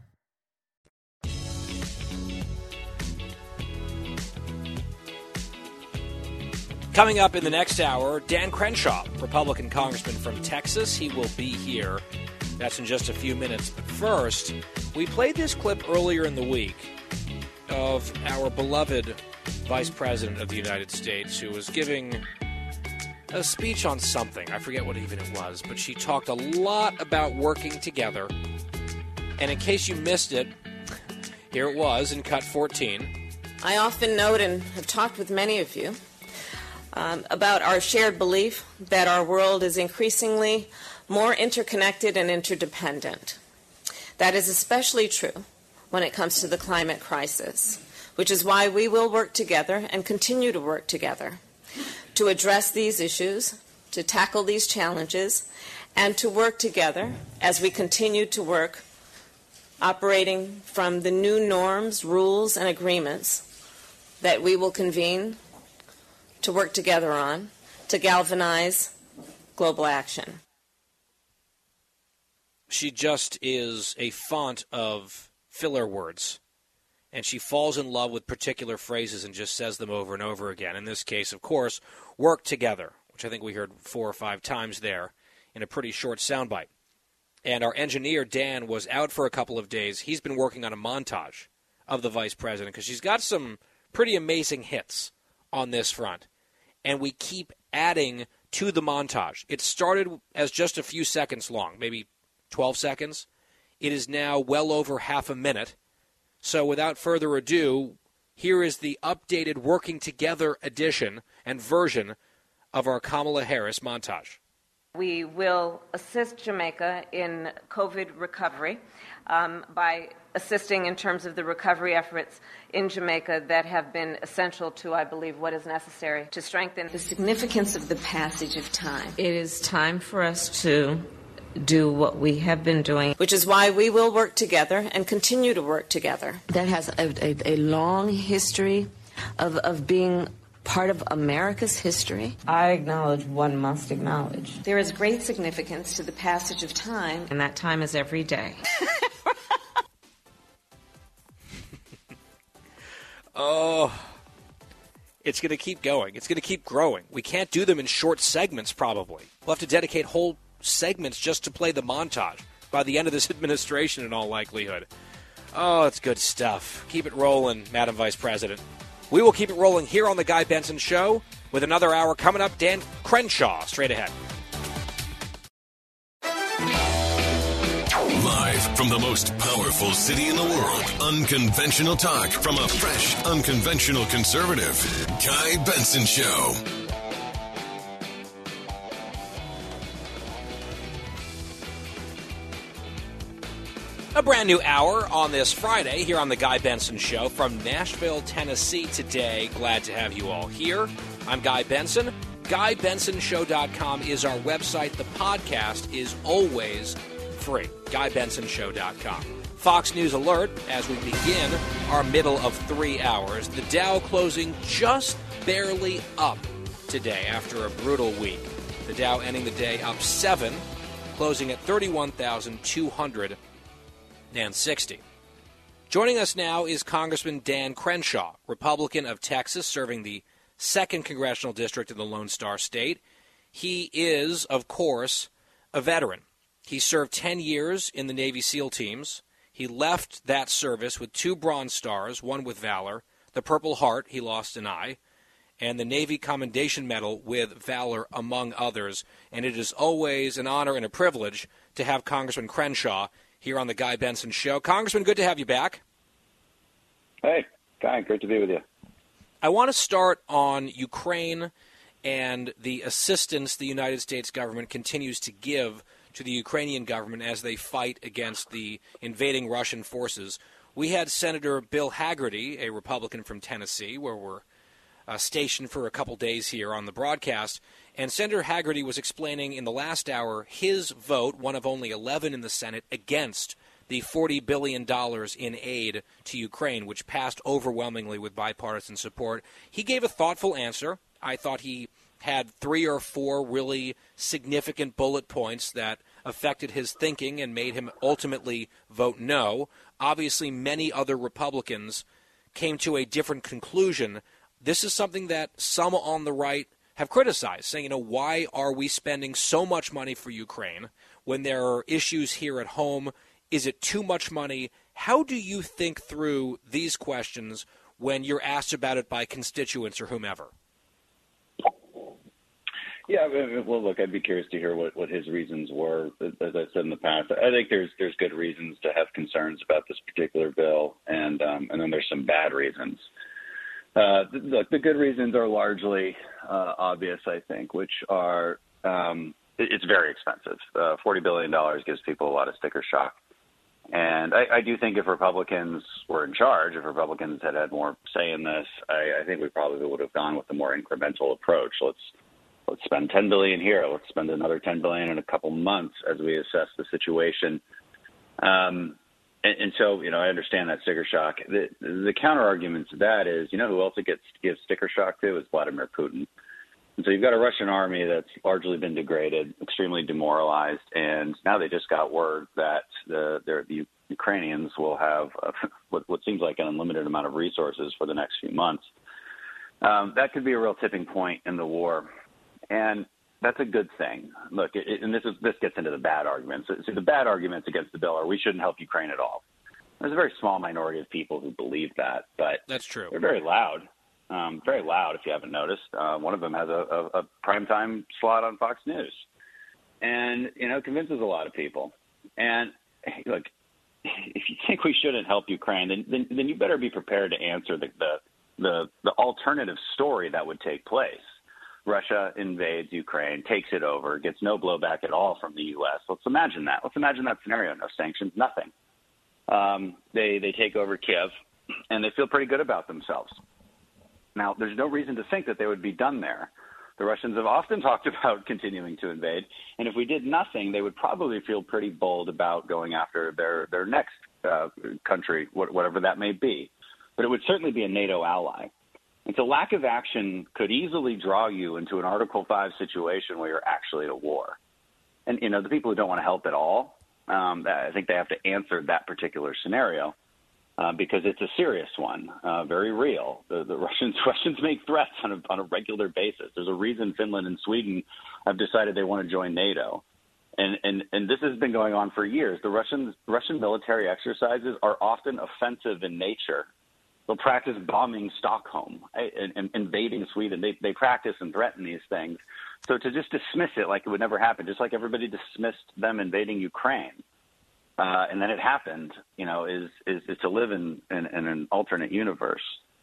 [SPEAKER 3] Coming up in the next hour, Dan Crenshaw, Republican congressman from Texas. He will be here. That's in just a few minutes. But first, we played this clip earlier in the week of our beloved Vice President of the United States, who was giving a speech on something. I forget what even it was, but she talked a lot about working together. And in case you missed it, here it was in cut 14.
[SPEAKER 8] I often note and have talked with many of you about our shared belief that our world is increasingly more interconnected and interdependent. That is especially true when it comes to the climate crisis, which is why we will work together and continue to work together to address these issues, to tackle these challenges, and to work together as we continue to work operating from the new norms, rules, and agreements that we will convene to work together on to galvanize global action.
[SPEAKER 3] She just is a font of filler words. And she falls in love with particular phrases and just says them over and over again. In this case, of course, work together, which I think we heard 4 or 5 times there in a pretty short soundbite. And our engineer, Dan, was out for a couple of days. He's been working on a montage of the vice president because she's got some pretty amazing hits on this front. And we keep adding to the montage. It started as just a few seconds long, maybe 12 seconds. It is now well over half a minute. So without further ado, here is the updated Working Together edition and version of our Kamala Harris montage.
[SPEAKER 8] We will assist Jamaica in COVID recovery by assisting in terms of the recovery efforts in Jamaica that have been essential to, I believe, what is necessary to strengthen the significance of the passage of time. It is time for us to do what we have been doing, which is why we will work together and continue to work together. That has a long history of being part of America's history. I acknowledge one must acknowledge. There is great significance to the passage of time, and that time is every day.
[SPEAKER 3] Oh, it's going to keep going. It's going to keep growing. We can't do them in short segments, probably. We'll have to dedicate whole segments just to play the montage by the end of this administration in all likelihood. Oh, it's good stuff. Keep it rolling, Madam Vice President. We will keep it rolling here on The Guy Benson Show with another hour coming up. Dan Crenshaw, straight ahead.
[SPEAKER 2] Live from the most powerful city in the world, unconventional talk from a fresh, unconventional conservative. Guy Benson Show.
[SPEAKER 3] A brand new hour on this Friday here on The Guy Benson Show from Nashville, Tennessee today. Glad to have you all here. I'm Guy Benson. GuyBensonShow.com is our website. The podcast is always free. GuyBensonShow.com. Fox News alert as we begin our middle of 3 hours. The Dow closing just barely up today after a brutal week. The Dow ending the day up 7, closing at 31,260. Joining us now is Congressman Dan Crenshaw, Republican of Texas, serving the 2nd Congressional District in the Lone Star State. He is, of course, a veteran. He served 10 years in the Navy SEAL teams. He left that service with 2 Bronze Stars, one with Valor, the Purple Heart, he lost an eye, and the Navy Commendation Medal with Valor, among others. And it is always an honor and a privilege to have Congressman Crenshaw here on the Guy Benson Show. Congressman, good to have you back.
[SPEAKER 9] Hey, Guy, great to be with you.
[SPEAKER 3] I want to start on Ukraine and the assistance the United States government continues to give to the Ukrainian government as they fight against the invading Russian forces. We had Senator Bill Hagerty, a Republican from Tennessee, where we're stationed for a couple days here on the broadcast, and Senator Hagerty was explaining in the last hour his vote, one of only 11 in the Senate, against the $40 billion in aid to Ukraine, which passed overwhelmingly with bipartisan support. He gave a thoughtful answer. I thought he had 3 or 4 really significant bullet points that affected his thinking and made him ultimately vote no. Obviously, many other Republicans came to a different conclusion. This is something that some on the right have criticized, saying, why are we spending so much money for Ukraine when there are issues here at home? Is it too much money? How do you think through these questions when you're asked about it by constituents or whomever?
[SPEAKER 9] Yeah, well, look, I'd be curious to hear what his reasons were. As I said in the past, I think there's good reasons to have concerns about this particular bill, and then there's some bad reasons. Look, the good reasons are largely obvious, I think, which are it's very expensive. $40 billion gives people a lot of sticker shock. And I do think if Republicans were in charge, if Republicans had more say in this, I think we probably would have gone with a more incremental approach. Let's spend $10 billion here. Let's spend another $10 billion in a couple months as we assess the situation. And so, I understand that sticker shock. The counter argument to that is, who else it gives sticker shock to is Vladimir Putin. And so you've got a Russian army that's largely been degraded, extremely demoralized, and now they just got word that the Ukrainians will have what seems like an unlimited amount of resources for the next few months. That could be a real tipping point in the war, and that's a good thing. Look, and this gets into the bad arguments. So the bad arguments against the bill are we shouldn't help Ukraine at all. There's a very small minority of people who believe that, but
[SPEAKER 3] that's true.
[SPEAKER 9] They're very loud. Very loud, if you haven't noticed. One of them has a primetime slot on Fox News, and convinces a lot of people. And look, if you think we shouldn't help Ukraine, then you better be prepared to answer the alternative story that would take place. Russia invades Ukraine, takes it over, gets no blowback at all from the U.S. Let's imagine that. Let's imagine that scenario. No sanctions, nothing. They take over Kiev, and they feel pretty good about themselves. Now, there's no reason to think that they would be done there. The Russians have often talked about continuing to invade, and if we did nothing, they would probably feel pretty bold about going after their next country, whatever that may be. But it would certainly be a NATO ally. And so lack of action could easily draw you into an Article 5 situation where you're actually at a war. And, the people who don't want to help at all, I think they have to answer that particular scenario. Because it's a serious one, very real. The Russians make threats on a regular basis. There's a reason Finland and Sweden have decided they want to join NATO, and this has been going on for years. The Russian military exercises are often offensive in nature. They'll practice bombing Stockholm and invading Sweden. They practice and threaten these things. So to just dismiss it like it would never happen, just like everybody dismissed them invading Ukraine. And then it happened, is to live in an alternate universe.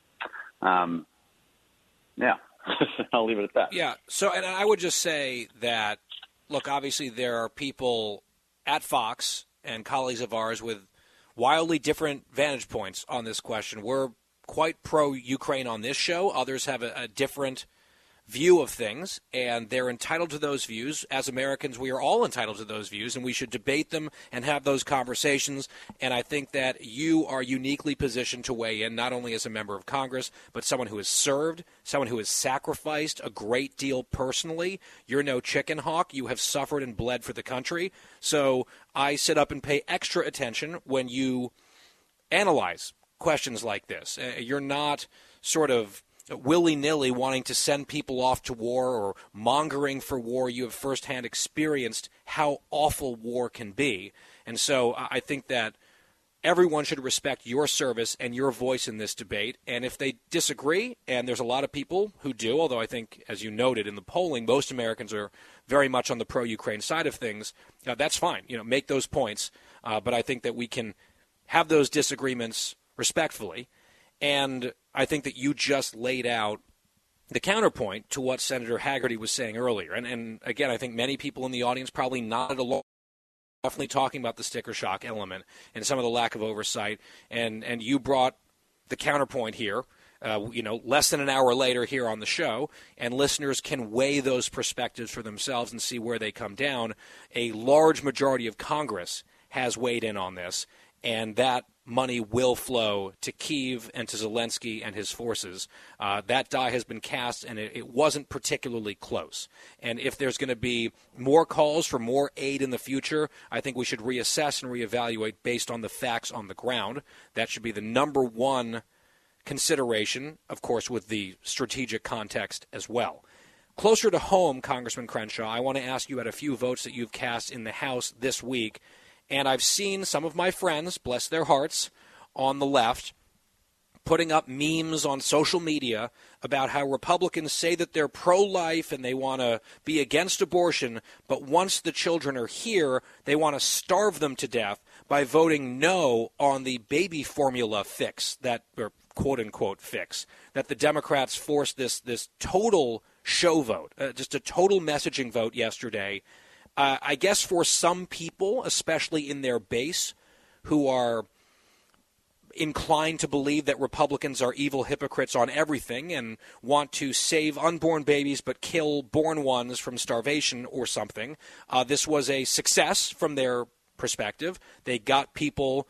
[SPEAKER 9] Yeah, I'll leave it at that.
[SPEAKER 3] Yeah, so and I would just say that, look, obviously there are people at Fox and colleagues of ours with wildly different vantage points on this question. We're quite pro-Ukraine on this show. Others have a different view of things, and they're entitled to those views. As Americans, we are all entitled to those views, and we should debate them and have those conversations. And I think that you are uniquely positioned to weigh in, not only as a member of Congress, but someone who has served, someone who has sacrificed a great deal personally. You're no chicken hawk. You have suffered and bled for the country. So I sit up and pay extra attention when you analyze questions like this. You're not sort of willy-nilly wanting to send people off to war or mongering for war. You have firsthand experienced how awful war can be. And so I think that everyone should respect your service and your voice in this debate. And if they disagree, and there's a lot of people who do, although I think, as you noted in the polling, most Americans are very much on the pro-Ukraine side of things, that's fine. Make those points. But I think that we can have those disagreements respectfully. And I think that you just laid out the counterpoint to what Senator Hagerty was saying earlier. And again, I think many people in the audience probably nodded along, definitely talking about the sticker shock element and some of the lack of oversight. And you brought the counterpoint here, less than an hour later here on the show, and listeners can weigh those perspectives for themselves and see where they come down. A large majority of Congress has weighed in on this, and that money will flow to Kyiv and to Zelensky and his forces. That die has been cast, and it wasn't particularly close. And if there's going to be more calls for more aid in the future, I think we should reassess and reevaluate based on the facts on the ground. That should be the number one consideration, of course, with the strategic context as well. Closer to home, Congressman Crenshaw, I want to ask you about a few votes that you've cast in the House this week. And I've seen some of my friends, bless their hearts, on the left, putting up memes on social media about how Republicans say that they're pro-life and they want to be against abortion, but once the children are here, they want to starve them to death by voting no on the baby formula fix, or quote-unquote fix, that the Democrats forced this total show vote, just a total messaging vote yesterday. I guess for some people, especially in their base, who are inclined to believe that Republicans are evil hypocrites on everything and want to save unborn babies but kill born ones from starvation or something, this was a success from their perspective. They got people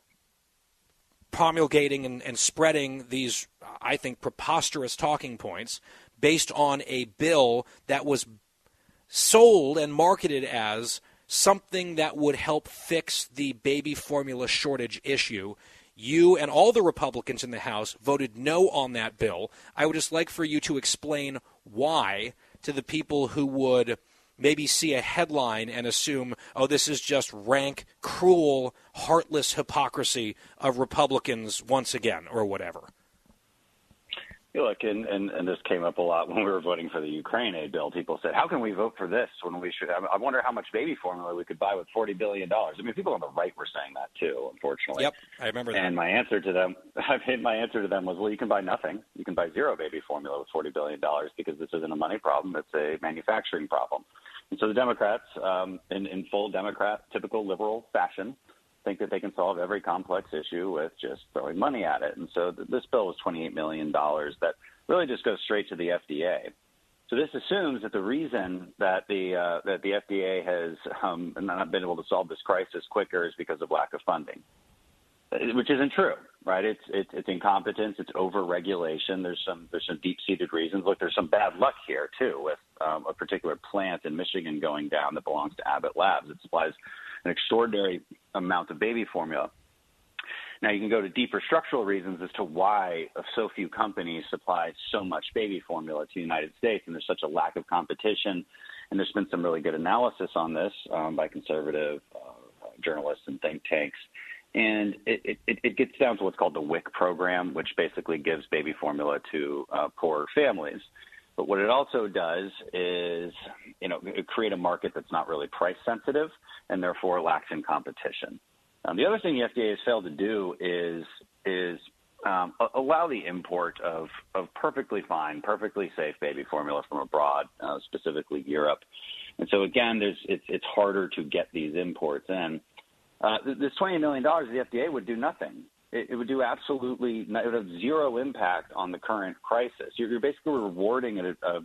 [SPEAKER 3] promulgating and spreading these, I think, preposterous talking points based on a bill that was sold and marketed as something that would help fix the baby formula shortage issue. You and all the Republicans in the House voted no on that bill. I would just like for you to explain why to the people who would maybe see a headline and assume, oh, this is just rank, cruel, heartless hypocrisy of Republicans once again, or whatever.
[SPEAKER 9] Look, and this came up a lot when we were voting for the Ukraine aid bill. People said, how can we vote for this when we should have – I wonder how much baby formula we could buy with $40 billion. I mean, people on the right were saying that too, unfortunately.
[SPEAKER 3] Yep, I remember that.
[SPEAKER 9] And my answer to them was, well, you can buy nothing. You can buy zero baby formula with $40 billion because this isn't a money problem. It's a manufacturing problem. And so the Democrats, in full Democrat, typical liberal fashion, think that they can solve every complex issue with just throwing money at it. And so this bill was $28 million that really just goes straight to the FDA. So this assumes that the reason that the FDA has not been able to solve this crisis quicker is because of lack of funding, which isn't true, right? It's incompetence, it's overregulation. There's some deep-seated reasons. Look, there's some bad luck here too with a particular plant in Michigan going down that belongs to Abbott Labs. It supplies an extraordinary amount of baby formula. Now, you can go to deeper structural reasons as to why so few companies supply so much baby formula to the United States, and there's such a lack of competition. And there's been some really good analysis on this by conservative journalists and think tanks. And it gets down to what's called the WIC program, which basically gives baby formula to poor families. But what it also does is, create a market that's not really price sensitive and therefore lacks in competition. The other thing the FDA has failed to do is allow the import of perfectly fine, perfectly safe baby formula from abroad, specifically Europe. And so again, it's harder to get these imports in. This $20 million of the FDA would do nothing. It would do it would have zero impact on the current crisis. You're basically rewarding a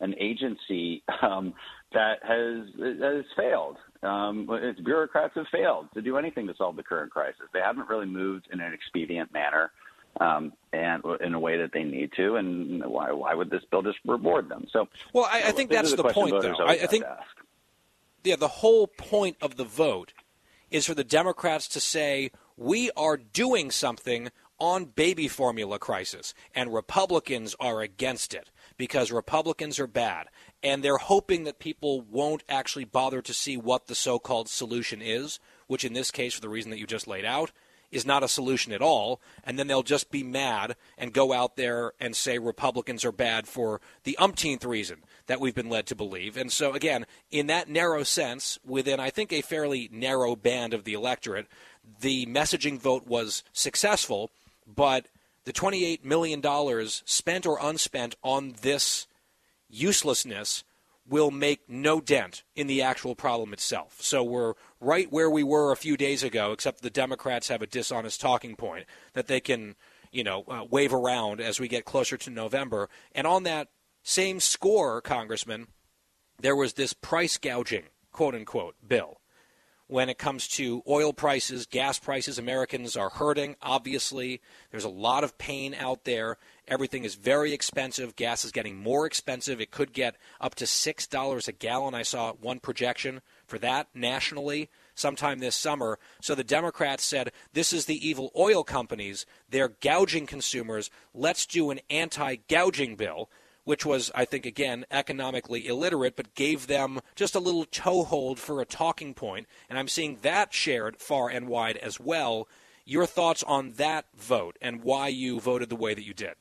[SPEAKER 9] an agency that has failed. Its bureaucrats have failed to do anything to solve the current crisis. They haven't really moved in an expedient manner and in a way that they need to. And why would this bill just reward them? So,
[SPEAKER 3] well, I think that's the point, though. I think, the whole point of the vote is for the Democrats to say, we are doing something on baby formula crisis, and Republicans are against it because Republicans are bad. And they're hoping that people won't actually bother to see what the so-called solution is, which in this case, for the reason that you just laid out, is not a solution at all. And then they'll just be mad and go out there and say Republicans are bad for the umpteenth reason that we've been led to believe. And so, again, in that narrow sense, within, I think, a fairly narrow band of the electorate, the messaging vote was successful, but the $28 million spent or unspent on this uselessness will make no dent in the actual problem itself. So we're right where we were a few days ago, except the Democrats have a dishonest talking point that they can, wave around as we get closer to November. And on that same score, Congressman, there was this price gouging, quote-unquote, bill. When it comes to oil prices, gas prices, Americans are hurting, obviously. There's a lot of pain out there. Everything is very expensive. Gas is getting more expensive. It could get up to $6 a gallon. I saw one projection for that nationally sometime this summer. So the Democrats said, this is the evil oil companies. They're gouging consumers. Let's do an anti-gouging bill, which was, I think, again, economically illiterate, but gave them just a little toehold for a talking point. And I'm seeing that shared far and wide as well. Your thoughts on that vote and why you voted the way that you did?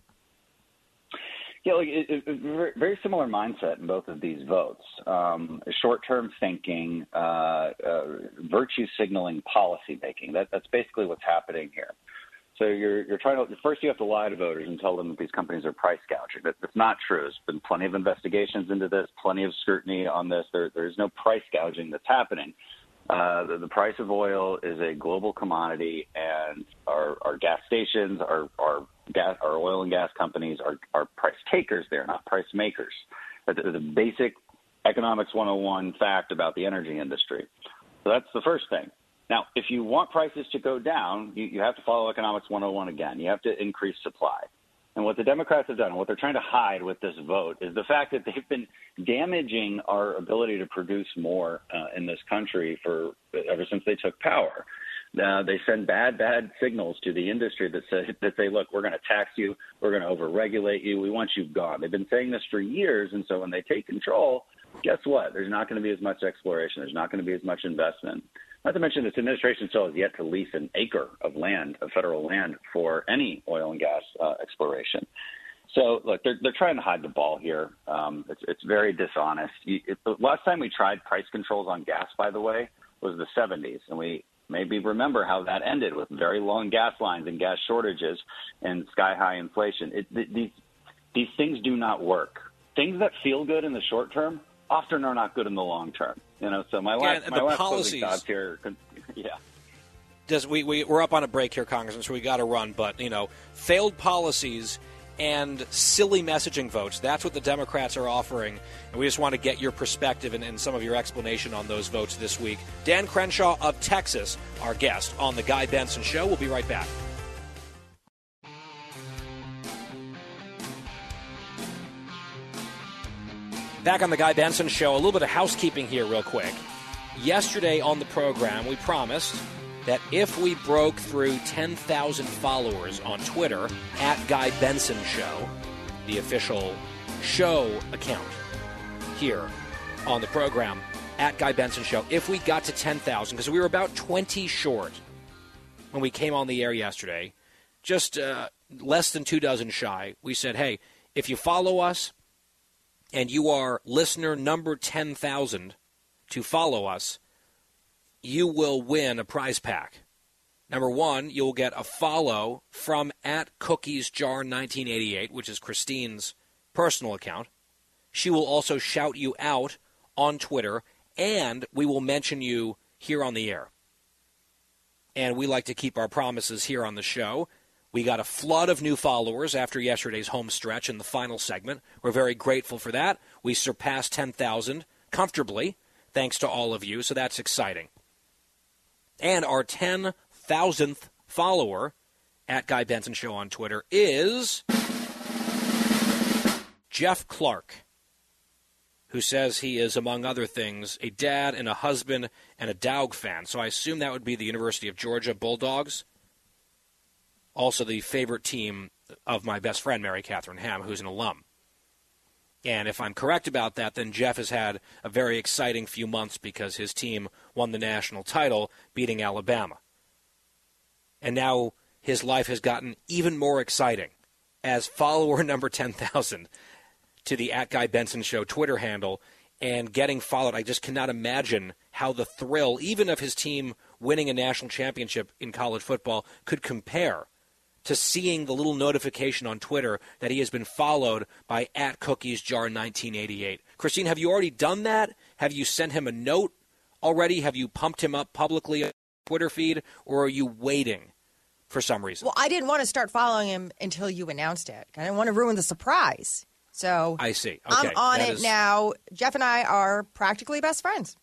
[SPEAKER 9] Yeah, very similar mindset in both of these votes. Short-term thinking, virtue signaling policy making. That's basically what's happening here. So you're trying to – first you have to lie to voters and tell them that these companies are price gouging. That's not true. There's been plenty of investigations into this, plenty of scrutiny on this. There's no price gouging that's happening. The price of oil is a global commodity, and our gas stations, our oil and gas companies are price takers. They're not price makers. That's a basic economics 101 fact about the energy industry. So that's the first thing. Now, if you want prices to go down, you have to follow Economics 101 again. You have to increase supply. And what the Democrats have done, and what they're trying to hide with this vote, is the fact that they've been damaging our ability to produce more in this country ever since they took power. They send bad signals to the industry that say, look, we're going to tax you, we're going to overregulate you, we want you gone. They've been saying this for years, and so when they take control, guess what? There's not going to be as much exploration. There's not going to be as much investment. Not to mention this administration still has yet to lease an acre of land, of federal land, for any oil and gas exploration. So, look, they're trying to hide the ball here. It's very dishonest. The last time we tried price controls on gas, by the way, was the 70s, and we maybe remember how that ended with very long gas lines and gas shortages and sky-high inflation. These things do not work. Things that feel good in the short term often are not good in the long term. So my last closing thoughts here. Yeah.
[SPEAKER 3] We're up on a break here, Congressman, so we got to run. But, failed policies and silly messaging votes, that's what the Democrats are offering. And we just want to get your perspective and some of your explanation on those votes this week. Dan Crenshaw of Texas, our guest on The Guy Benson Show. We'll be right back. Back on The Guy Benson Show, a little bit of housekeeping here real quick. Yesterday on the program, we promised that if we broke through 10,000 followers on Twitter, at Guy Benson Show, the official show account here on the program, at Guy Benson Show, if we got to 10,000, because we were about 20 short when we came on the air yesterday, just less than 2 dozen shy, we said, hey, if you follow us, and you are listener number 10,000 to follow us, you will win a prize pack. Number one, you'll get a follow from @CookiesJar1988, which is Christine's personal account. She will also shout you out on Twitter, and we will mention you here on the air. And we like to keep our promises here on the show. We got a flood of new followers after yesterday's home stretch in the final segment. We're very grateful for that. We surpassed 10,000 comfortably, thanks to all of you, so that's exciting. And our 10,000th follower at Guy Benson Show on Twitter is Jeff Clark, who says he is, among other things, a dad and a husband and a Dowg fan. So I assume that would be the University of Georgia Bulldogs. Also the favorite team of my best friend, Mary Catherine Ham, who's an alum. And if I'm correct about that, then Jeff has had a very exciting few months because his team won the national title, beating Alabama. And now his life has gotten even more exciting as follower number 10,000 to the @Guy Benson Show Twitter handle and getting followed. I just cannot imagine how the thrill, even of his team winning a national championship in college football, could compare to seeing the little notification on Twitter that he has been followed by @CookiesJar1988. Christine, have you already done that? Have you sent him a note already? Have you pumped him up publicly on Twitter feed, or are you waiting for some reason?
[SPEAKER 10] Well, I didn't want to start following him until you announced it. I didn't want to ruin the surprise. So
[SPEAKER 3] I see. Okay.
[SPEAKER 10] I'm on it now. Jeff and I are practically best friends.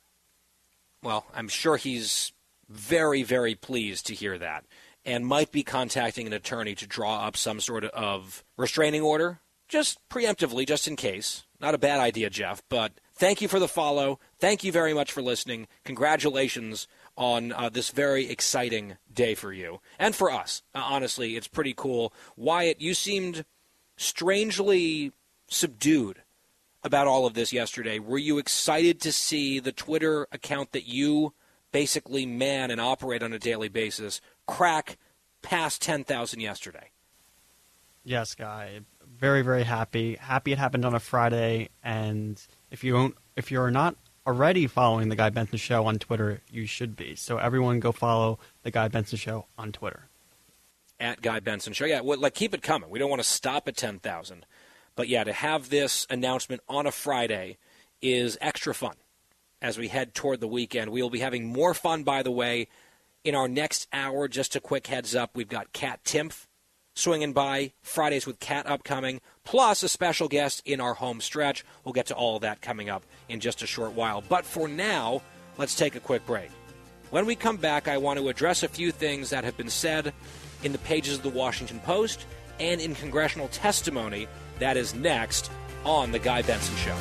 [SPEAKER 3] Well, I'm sure he's very, very pleased to hear that, and might be contacting an attorney to draw up some sort of restraining order, just preemptively, just in case. Not a bad idea, Jeff, but thank you for the follow. Thank you very much for listening. Congratulations on this very exciting day for you and for us. Honestly, it's pretty cool. Wyatt, you seemed strangely subdued about all of this yesterday. Were you excited to see the Twitter account that you basically man and operate on a daily basis crack past 10,000 yesterday?
[SPEAKER 11] Yes, Guy. Very, very happy. Happy it happened on a Friday. And if you're not already following the Guy Benson Show on Twitter, you should be. So everyone go follow the Guy Benson Show on Twitter.
[SPEAKER 3] @Guy Benson Show. Yeah, well, keep it coming. We don't want to stop at 10,000. But yeah, to have this announcement on a Friday is extra fun as we head toward the weekend. We will be having more fun, by the way, in our next hour. Just a quick heads up, we've got Kat Timpf swinging by, Fridays with Kat upcoming, plus a special guest in our home stretch. We'll get to all of that coming up in just a short while. But for now, let's take a quick break. When we come back, I want to address a few things that have been said in the pages of the Washington Post and in congressional testimony. That is next on The Guy Benson Show.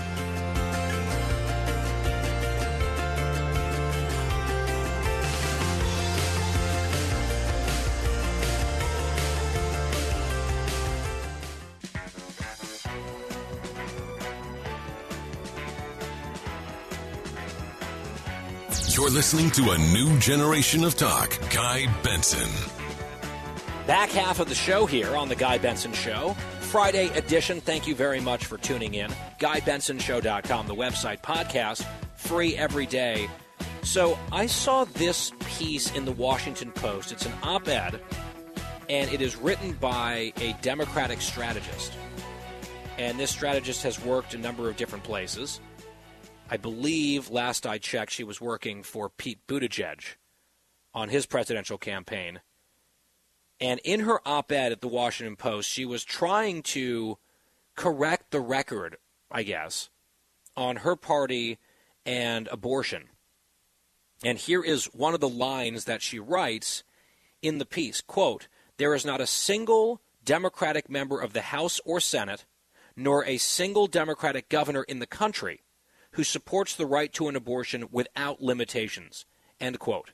[SPEAKER 2] You're listening to a new generation of talk. Guy Benson.
[SPEAKER 3] Back half of the show here on The Guy Benson Show. Friday edition. Thank you very much for tuning in. GuyBensonShow.com, the website, podcast, free every day. So I saw this piece in the Washington Post. It's an op-ed, and it is written by a Democratic strategist. And this strategist has worked a number of different places. I believe, last I checked, she was working for Pete Buttigieg on his presidential campaign. And in her op-ed at the Washington Post, she was trying to correct the record, I guess, on her party and abortion. And here is one of the lines that she writes in the piece, quote, "There is not a single Democratic member of the House or Senate, nor a single Democratic governor in the country who supports the right to an abortion without limitations," end quote.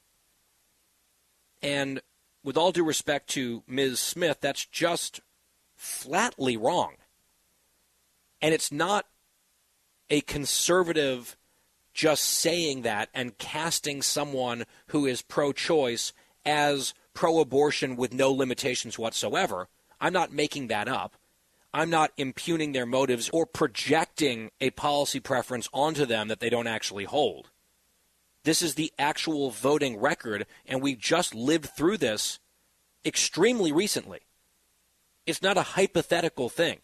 [SPEAKER 3] And with all due respect to Ms. Smith, that's just flatly wrong. And it's not a conservative just saying that and casting someone who is pro-choice as pro-abortion with no limitations whatsoever. I'm not making that up. I'm not impugning their motives or projecting a policy preference onto them that they don't actually hold. This is the actual voting record, and we just lived through this extremely recently. It's not a hypothetical thing.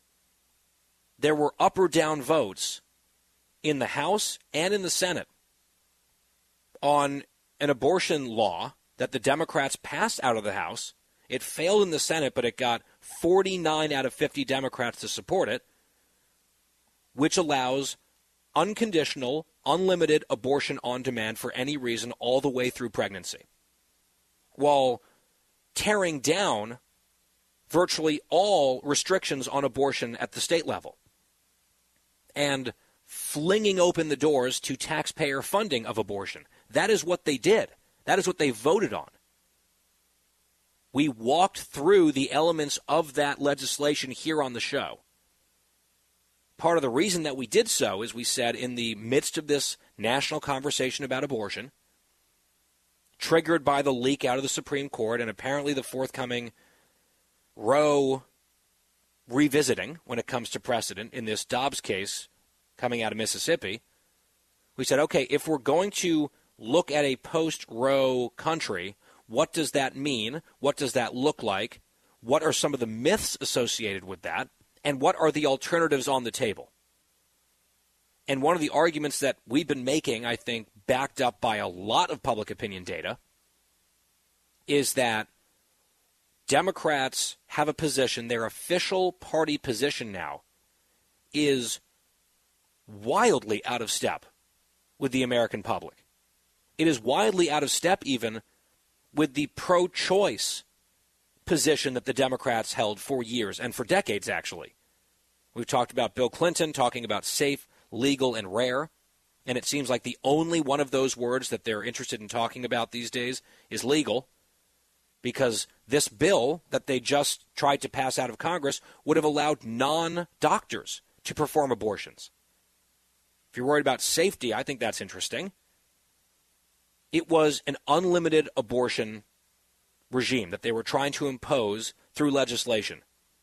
[SPEAKER 3] There were up or down votes in the House and in the Senate on an abortion law that the Democrats passed out of the House It failed in the Senate, but it got 49 out of 50 Democrats to support it, which allows unconditional, unlimited abortion on demand for any reason all the way through pregnancy, while tearing down virtually all restrictions on abortion at the state level and flinging open the doors to taxpayer funding of abortion. That is what they did. That is what they voted on. We walked through the elements of that legislation here on the show. Part of the reason that we did so is we said in the midst of this national conversation about abortion, triggered by the leak out of the Supreme Court and apparently the forthcoming Roe revisiting when it comes to precedent in this Dobbs case coming out of Mississippi, we said, okay, if we're going to look at a post-Roe country, what does that mean? What does that look like? What are some of the myths associated with that? And what are the alternatives on the table? And one of the arguments that we've been making, I think, backed up by a lot of public opinion data, is that Democrats have a position, their official party position now is wildly out of step with the American public. It is wildly out of step even with the pro-choice position that the Democrats held for years and for decades, actually. We've talked about Bill Clinton talking about safe, legal, and rare, and it seems like the only one of those words that they're interested in talking about these days is legal, because this bill that they just tried to pass out of Congress would have allowed non-doctors to perform abortions. If you're worried about safety, I think that's interesting. It was an unlimited abortion regime that they were trying to impose through legislation.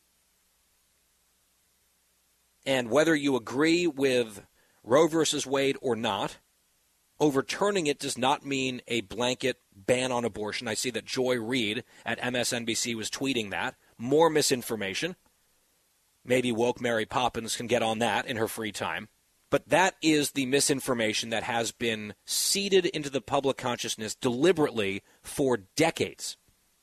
[SPEAKER 3] And whether you agree with Roe versus Wade or not, overturning it does not mean a blanket ban on abortion. I see that Joy Reid at MSNBC was tweeting that. More misinformation. Maybe woke Mary Poppins can get on that in her free time. But that is the misinformation that has been seeded into the public consciousness deliberately for decades.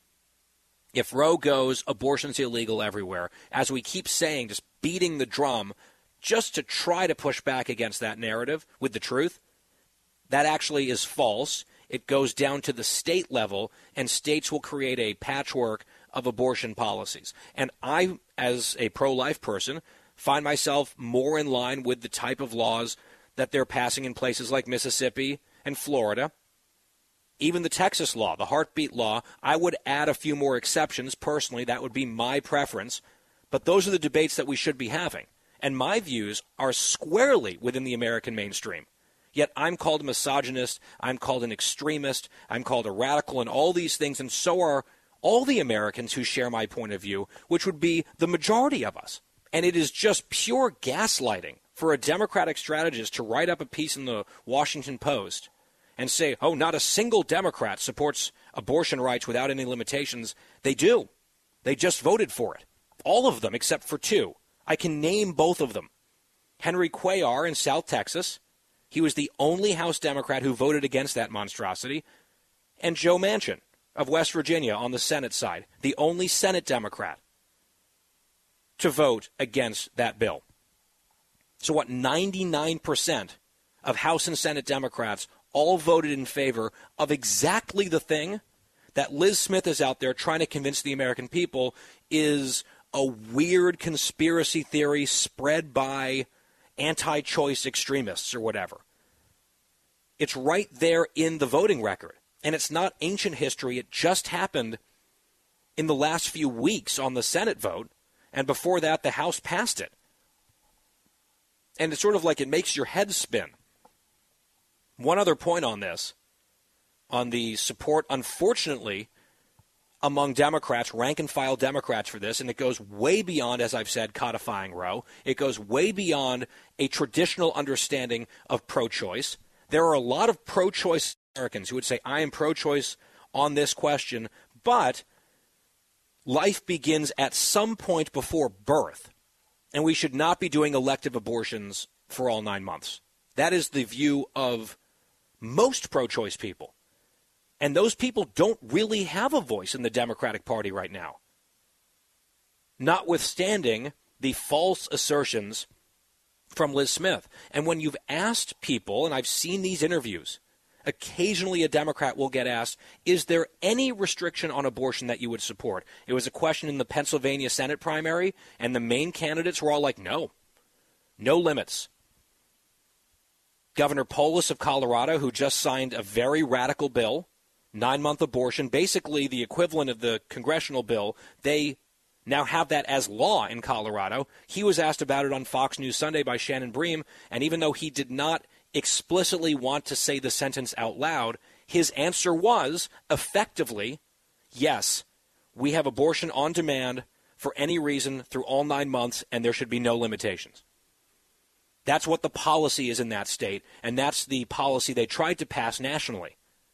[SPEAKER 3] If Roe goes, abortion's illegal everywhere. As we keep saying, just beating the drum, just to try to push back against that narrative with the truth, that actually is false. It goes down to the state level, and states will create a patchwork of abortion policies. And I, as a pro-life person, find myself more in line with the type of laws that they're passing in places like Mississippi and Florida. Even the Texas law, the heartbeat law, I would add a few more exceptions. Personally, that would be my preference. But those are the debates that we should be having. And my views are squarely within the American mainstream. Yet I'm called a misogynist, I'm called an extremist, I'm called a radical, and all these things, and so are all the Americans who share my point of view, which would be the majority of us. And it is just pure gaslighting for a Democratic strategist to write up a piece in the Washington Post and say, oh, not a single Democrat supports abortion rights without any limitations. They do. They just voted for it. All of them except for two. I can name both of them. Henry Cuellar in South Texas. He was the only House Democrat who voted against that monstrosity. And Joe Manchin of West Virginia on the Senate side, the only Senate Democrat to vote against that bill. So what, 99% of House and Senate Democrats all voted in favor of exactly the thing that Liz Smith is out there trying to convince the American people is a weird conspiracy theory spread by anti-choice extremists or whatever. It's right there in the voting record. And it's not ancient history. It just happened in the last few weeks on the Senate vote. And before that, the House passed it. And it's sort of like it makes your head spin. One other point on this, on the support, unfortunately, among Democrats, rank-and-file Democrats for this, and it goes way beyond, as I've said, codifying Roe. It goes way beyond a traditional understanding of pro-choice. There are a lot of pro-choice Americans who would say, I am pro-choice on this question, but life begins at some point before birth, and we should not be doing elective abortions for all 9 months. That is the view of most pro-choice people. And those people don't really have a voice in the Democratic Party right now. Notwithstanding the false assertions from Liz Smith. And when you've asked people, and I've seen these interviews, occasionally a Democrat will get asked, is there any restriction on abortion that you would support? It was a question in the Pennsylvania Senate primary, and the main candidates were all like, no limits. Governor Polis of Colorado, who just signed a very radical bill, 9-month abortion, basically the equivalent of the congressional bill, they now have that as law in Colorado. He was asked about it on Fox News Sunday by Shannon Bream, and even though he did not explicitly want to say the sentence out loud, his answer was effectively, yes, we have abortion on demand for any reason through all 9 months, and there should be no limitations. That's what the policy is in that state, and that's the policy they tried to pass nationally.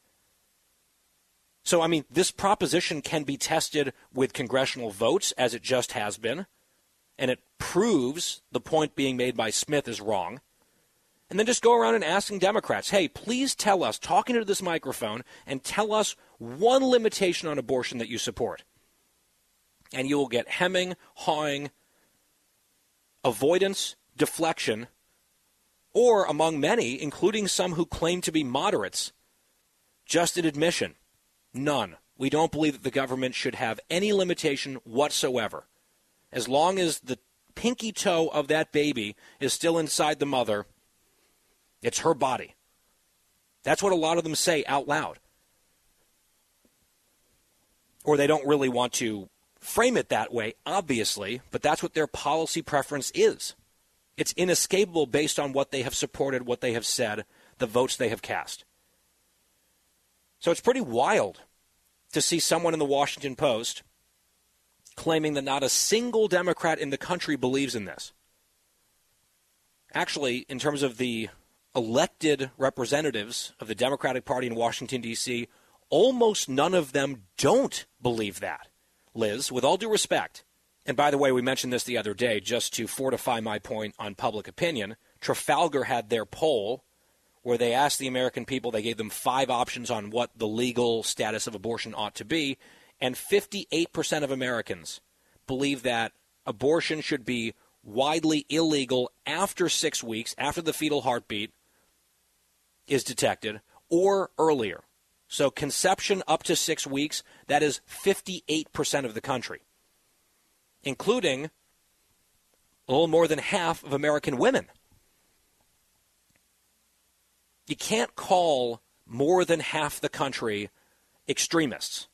[SPEAKER 3] So, I mean, this proposition can be tested with congressional votes, as it just has been, and it proves the point being made by Smith is wrong. And then just go around and asking Democrats, hey, please tell us, talk into this microphone, and tell us one limitation on abortion that you support. And you will get hemming, hawing, avoidance, deflection, or among many, including some who claim to be moderates, just an admission. None. We don't believe that the government should have any limitation whatsoever. As long as the pinky toe of that baby is still inside the mother, it's her body. That's what a lot of them say out loud. Or they don't really want to frame it that way, obviously, but that's what their policy preference is. It's inescapable based on what they have supported, what they have said, the votes they have cast. So it's pretty wild to see someone in the Washington Post claiming that not a single Democrat in the country believes in this. Actually, in terms of the elected representatives of the Democratic Party in Washington, D.C., almost none of them don't believe that. Liz, with all due respect, and by the way, we mentioned this the other day just to fortify my point on public opinion, Trafalgar had their poll where they asked the American people, they gave them 5 options on what the legal status of abortion ought to be, and 58% of Americans believe that abortion should be widely illegal after 6 weeks, after the fetal heartbeat is detected, or earlier. So conception up to 6 weeks, that is 58% of the country, including a little more than half of American women. You can't call more than half the country extremists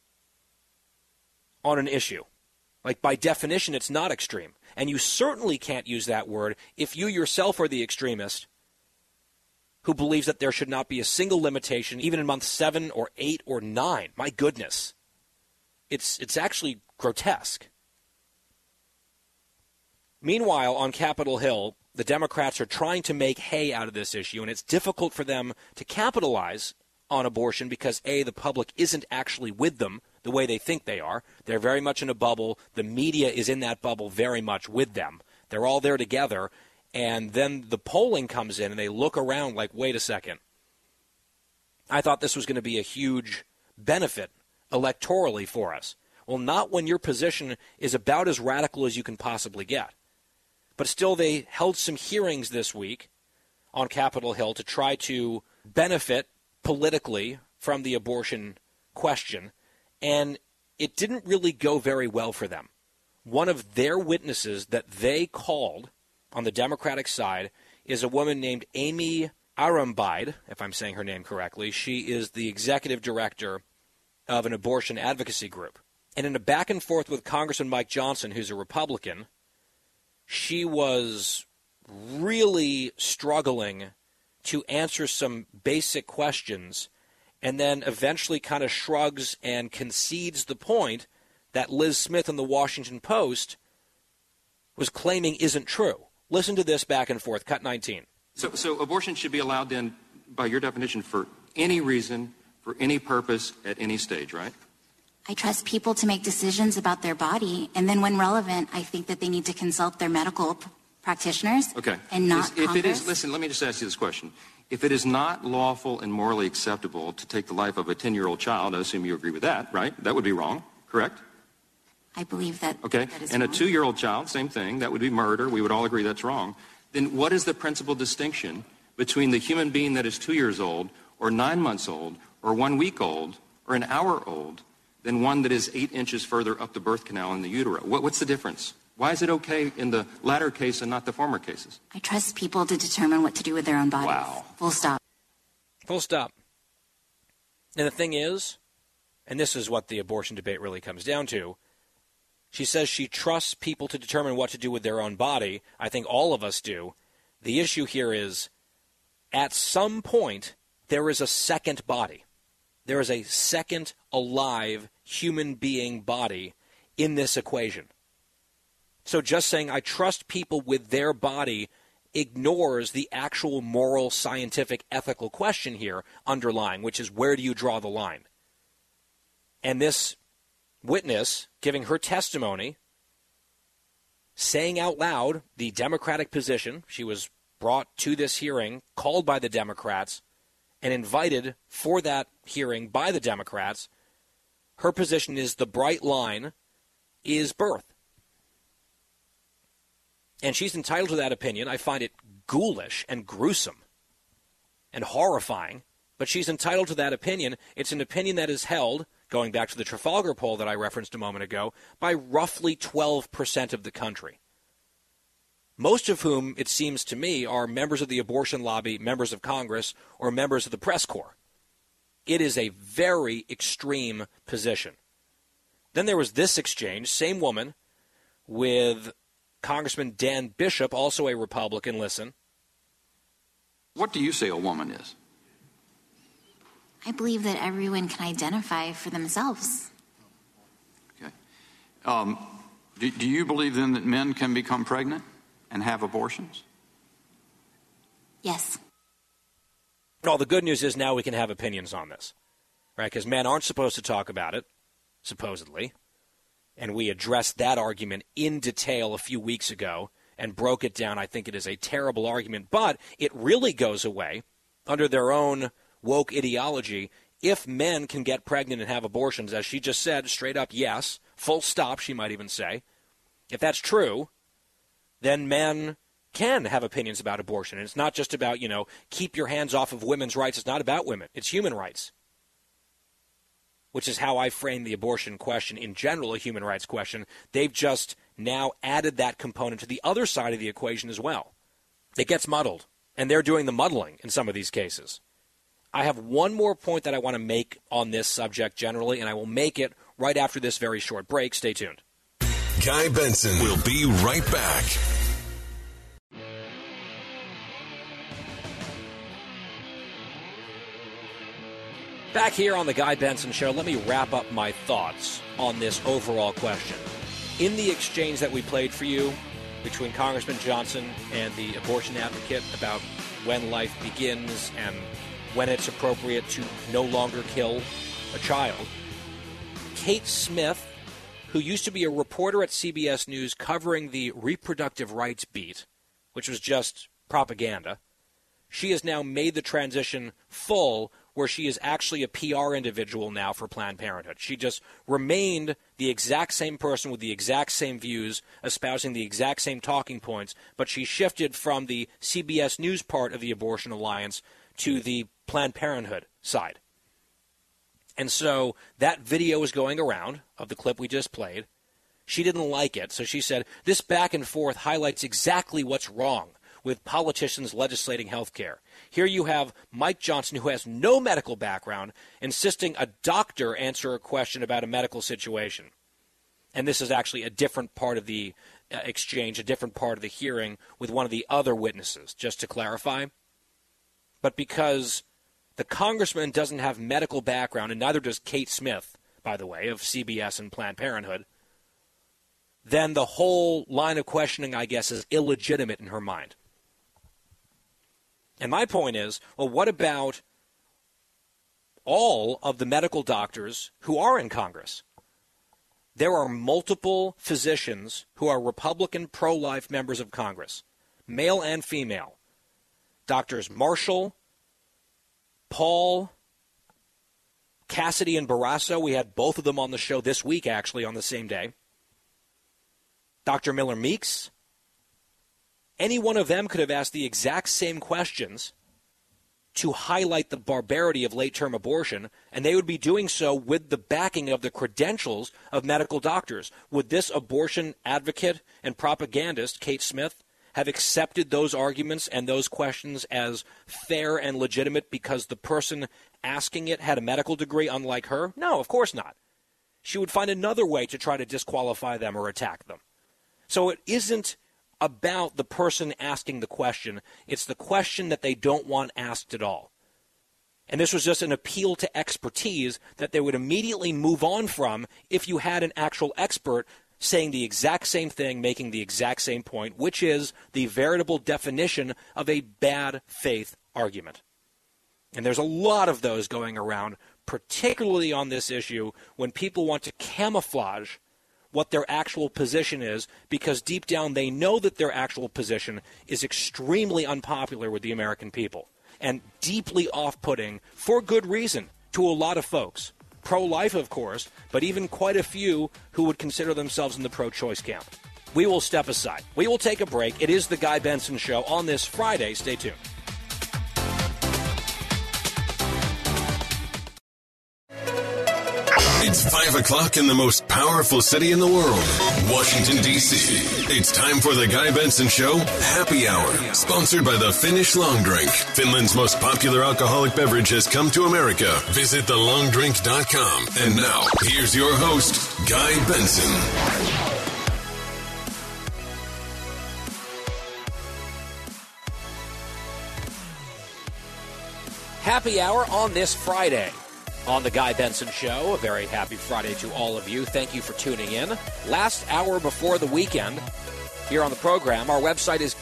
[SPEAKER 3] on an issue. Like, by definition, it's not extreme. And you certainly can't use that word if you yourself are the extremist who believes that there should not be a single limitation, even in month 7 or 8 or 9. My goodness. It's actually grotesque. Meanwhile, on Capitol Hill, the Democrats are trying to make hay out of this issue, and it's difficult for them to capitalize on abortion because, A, the public isn't actually with them the way they think they are. They're very much in a bubble. The media is in that bubble very much with them. They're all there together, and then the polling comes in, and they look around like, wait a second. I thought this was going to be a huge benefit electorally for us. Well, not when your position is about as radical as you can possibly get. But still, they held some hearings this week on Capitol Hill to try to benefit politically from the abortion question, and it didn't really go very well for them. One of their witnesses that they called on the Democratic side is a woman named Amy Arambide, if I'm saying her name correctly. She is the executive director of an abortion advocacy group. And in a back and forth with Congressman Mike Johnson, who's a Republican, she was really struggling to answer some basic questions and then eventually kind of shrugs and concedes the point that Liz Smith in the Washington Post was claiming isn't true. Listen to this back and forth, cut 19.
[SPEAKER 12] So abortion should be allowed then, by your definition, for any reason, for any purpose, at any stage, right?
[SPEAKER 13] I trust people to make decisions about their body, and then when relevant, I think that they need to consult their medical practitioners.
[SPEAKER 12] Okay.
[SPEAKER 13] And not
[SPEAKER 12] if
[SPEAKER 13] Congress.
[SPEAKER 12] it is, listen, let me just ask you this question. If it is not lawful and morally acceptable to take the life of a 10-year-old child, I assume you agree with that, right? That would be wrong, correct?
[SPEAKER 13] I believe that.
[SPEAKER 12] Okay.
[SPEAKER 13] That is
[SPEAKER 12] and
[SPEAKER 13] wrong.
[SPEAKER 12] A 2-year-old child, same thing. That would be murder. We would all agree that's wrong. Then what is the principal distinction between the human being that is 2 years old or 9 months old or 1 week old or an hour old than one that is 8 inches further up the birth canal in the utero? What's the difference? Why is it okay in the latter case and not the former cases?
[SPEAKER 13] I trust people to determine what to do with their own bodies.
[SPEAKER 12] Wow.
[SPEAKER 13] Full stop.
[SPEAKER 3] Full stop. And the thing is, and this is what the abortion debate really comes down to, she says she trusts people to determine what to do with their own body. I think all of us do. The issue here is, at some point, there is a second body. There is a second alive human being body in this equation. So just saying I trust people with their body ignores the actual moral, scientific, ethical question here underlying, which is where do you draw the line? And this witness giving her testimony, saying out loud the Democratic position, she was brought to this hearing, called by the Democrats, and invited for that hearing by the Democrats. Her position is the bright line is birth. And she's entitled to that opinion. I find it ghoulish and gruesome and horrifying, but she's entitled to that opinion. It's an opinion that is held, going back to the Trafalgar poll that I referenced a moment ago, by roughly 12% of the country. Most of whom, it seems to me, are members of the abortion lobby, members of Congress, or members of the press corps. It is a very extreme position. Then there was this exchange, same woman, with Congressman Dan Bishop, also a Republican. Listen.
[SPEAKER 14] What do you say a woman is?
[SPEAKER 13] I believe that everyone can identify for themselves.
[SPEAKER 14] Okay. Do you believe then that men can become pregnant and have abortions?
[SPEAKER 13] Yes.
[SPEAKER 3] Well, the good news is now we can have opinions on this, right? Because men aren't supposed to talk about it, supposedly. And we addressed that argument in detail a few weeks ago and broke it down. I think it is a terrible argument, but it really goes away under their own woke ideology if men can get pregnant and have abortions. As she just said, straight up, yes, full stop, she might even say. If that's true, then men can have opinions about abortion. And it's not just about, keep your hands off of women's rights. It's not about women. It's human rights, which is how I frame the abortion question in general, a human rights question. They've just now added that component to the other side of the equation as well. It gets muddled, and they're doing the muddling in some of these cases. I have one more point that I want to make on this subject generally, and I will make it right after this very short break. Stay tuned.
[SPEAKER 2] Guy Benson will be right back.
[SPEAKER 3] Back here on the Guy Benson Show, let me wrap up my thoughts on this overall question. In the exchange that we played for you between Congressman Johnson and the abortion advocate about when life begins and when it's appropriate to no longer kill a child, Kate Smith, who used to be a reporter at CBS News covering the reproductive rights beat, which was just propaganda, she has now made the transition full, where she is actually a PR individual now for Planned Parenthood. She just remained the exact same person with the exact same views, espousing the exact same talking points, but she shifted from the CBS News part of the Abortion Alliance to the Planned Parenthood side. And so that video was going around of the clip we just played. She didn't like it, so she said, this back and forth highlights exactly what's wrong with politicians legislating health care. Here you have Mike Johnson, who has no medical background, insisting a doctor answer a question about a medical situation. And this is actually a different part of the exchange, a different part of the hearing with one of the other witnesses, just to clarify. But because the congressman doesn't have medical background, and neither does Kate Smith, by the way, of CBS and Planned Parenthood, then the whole line of questioning, I guess, is illegitimate in her mind. And my point is, well, what about all of the medical doctors who are in Congress? There are multiple physicians who are Republican pro-life members of Congress, male and female. Doctors Marshall, Paul, Cassidy and Barrasso, we had both of them on the show this week, actually, on the same day. Dr. Miller Meeks, any one of them could have asked the exact same questions to highlight the barbarity of late-term abortion, and they would be doing so with the backing of the credentials of medical doctors. Would this abortion advocate and propagandist, Kate Smith, have accepted those arguments and those questions as fair and legitimate because the person asking it had a medical degree unlike her? No, of course not. She would find another way to try to disqualify them or attack them. So it isn't about the person asking the question. It's the question that they don't want asked at all. And this was just an appeal to expertise that they would immediately move on from if you had an actual expert saying the exact same thing, making the exact same point, which is the veritable definition of a bad faith argument. And there's a lot of those going around, particularly on this issue, when people want to camouflage what their actual position is, because deep down they know that their actual position is extremely unpopular with the American people and deeply off-putting, for good reason, to a lot of folks. Pro-life, of course, but even quite a few who would consider themselves in the pro-choice camp. We will step aside. We will take a break. It is the Guy Benson Show on this Friday. Stay tuned.
[SPEAKER 2] It's 5 o'clock in the most powerful city in the world, Washington, D.C. It's time for the Guy Benson Show Happy Hour, sponsored by the Finnish Long Drink. Finland's most popular alcoholic beverage has come to America. Visit thelongdrink.com. And now, here's your host, Guy Benson.
[SPEAKER 3] Happy Hour on this Friday on the Guy Benson Show. A very happy Friday to all of you. Thank you for tuning in. Last hour before the weekend here on the program. Our website is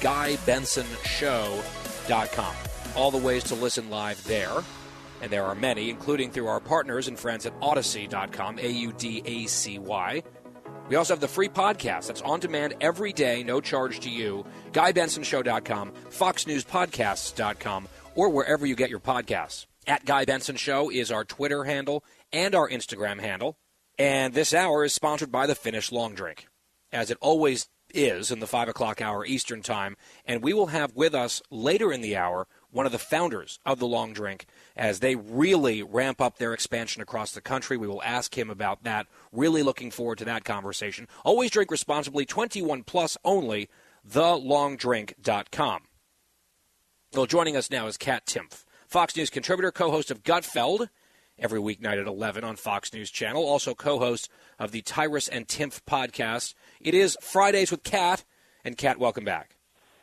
[SPEAKER 3] GuyBensonShow.com. All the ways to listen live there, and there are many, including through our partners and friends at Audacy.com, AUDACY. We also have the free podcast that's on demand every day, no charge to you, GuyBensonShow.com, FoxNewsPodcasts.com, or wherever you get your podcasts. At Guy Benson Show is our Twitter handle and our Instagram handle. And this hour is sponsored by the Finnish Long Drink, as it always is in the 5 o'clock hour Eastern Time. And we will have with us later in the hour one of the founders of the Long Drink as they really ramp up their expansion across the country. We will ask him about that. Really looking forward to that conversation. Always drink responsibly, 21 plus only, thelongdrink.com. Well, joining us now is Kat Timpf, Fox News contributor, co-host of Gutfeld, every weeknight at 11 on Fox News Channel, also co-host of the Tyrus and Timpf podcast. It is Fridays with Kat, and Kat, welcome back.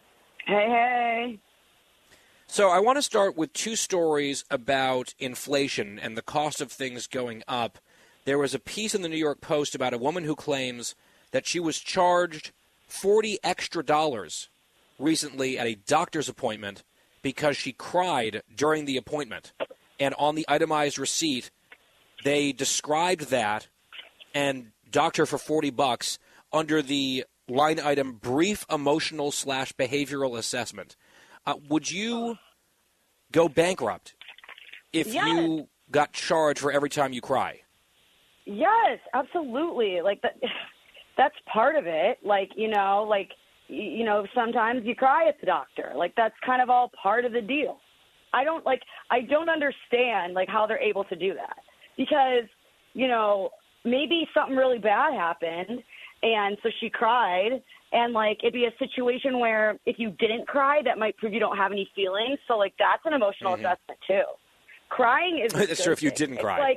[SPEAKER 15] Hey.
[SPEAKER 3] So I want to start with two stories about inflation and the cost of things going up. There was a piece in the New York Post about a woman who claims that she was charged $40 extra recently at a doctor's appointment because she cried during the appointment. And on the itemized receipt, they described that and doctor for $40 under the line item brief emotional / behavioral assessment. Would you go bankrupt if you got charged for every time you cry?
[SPEAKER 15] Yes, absolutely. Like that's part of it. Sometimes you cry at the doctor. Like that's kind of all part of the deal. I don't understand how they're able to do that because, maybe something really bad happened and so she cried and it'd be a situation where if you didn't cry, that might prove you don't have any feelings. So that's an emotional assessment too. Crying is
[SPEAKER 3] that's true if you didn't cry.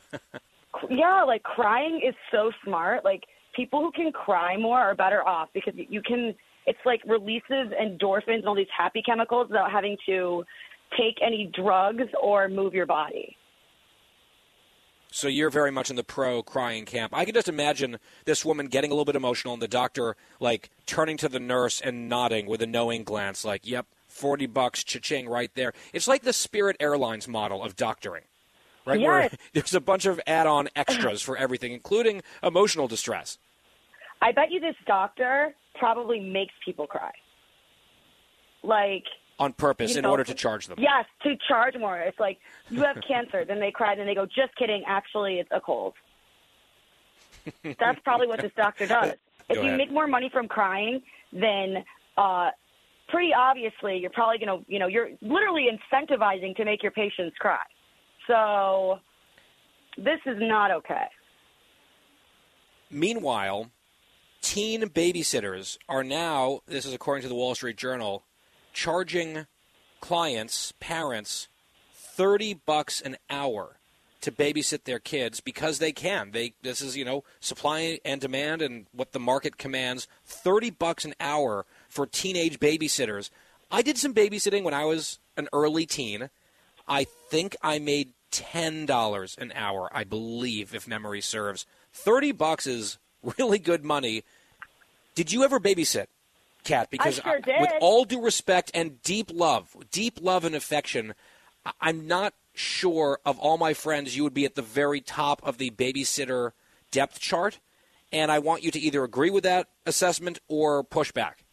[SPEAKER 15] Crying is so smart. People who can cry more are better off because it's releases endorphins and all these happy chemicals without having to take any drugs or move your body.
[SPEAKER 3] So you're very much in the pro-crying camp. I can just imagine this woman getting a little bit emotional and the doctor, turning to the nurse and nodding with a knowing glance, yep, $40, cha-ching, right there. It's like the Spirit Airlines model of doctoring, right?
[SPEAKER 15] Yes.
[SPEAKER 3] Where there's a bunch of add-on extras for everything, including emotional distress.
[SPEAKER 15] I bet you this doctor probably makes people cry.
[SPEAKER 3] On purpose, in order to charge them.
[SPEAKER 15] Yes, to charge more. It's like, you have cancer. Then they cry, then they go, just kidding, actually it's a cold. That's probably what this doctor does. If you make more money from crying, then pretty obviously you're probably going to, you're literally incentivizing to make your patients cry. So this is not okay.
[SPEAKER 3] Meanwhile, teen babysitters are now, this is according to the Wall Street Journal, charging clients, parents, $30 an hour to babysit their kids because they can. This is, supply and demand and what the market commands. $30 an hour for teenage babysitters. I did some babysitting when I was an early teen. I think I made $10 an hour, I believe, if memory serves. $30 is really good money. Did you ever babysit, Kat? Because
[SPEAKER 15] I sure did.
[SPEAKER 3] With all due respect and deep love and affection, I'm not sure of all my friends you would be at the very top of the babysitter depth chart, and I want you to either agree with that assessment or push back.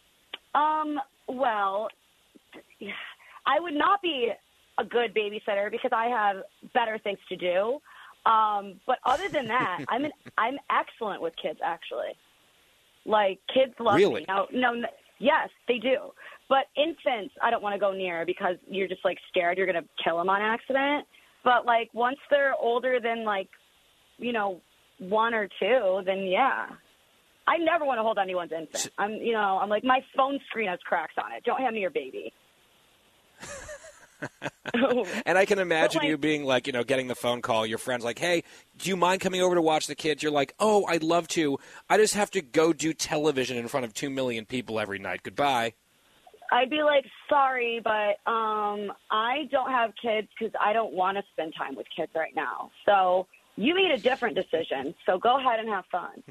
[SPEAKER 15] Well, I would not be a good babysitter because I have better things to do. But other than that, I'm excellent with kids, actually. Like, kids love me. No, yes, they do. But infants, I don't want to go near because you're just, like, scared you're going to kill them on accident. But, like, once they're older than, like, 1 or 2, then, yeah. I never want to hold anyone's infant. I'm like, my phone screen has cracks on it. Don't hand me your baby.
[SPEAKER 3] And I can imagine you being like, getting the phone call. Your friend's like, hey, do you mind coming over to watch the kids? You're like, oh, I'd love to. I just have to go do television in front of 2 million people every night. Goodbye.
[SPEAKER 15] I'd be like, sorry, but I don't have kids because I don't want to spend time with kids right now. So you made a different decision. So go ahead and have fun.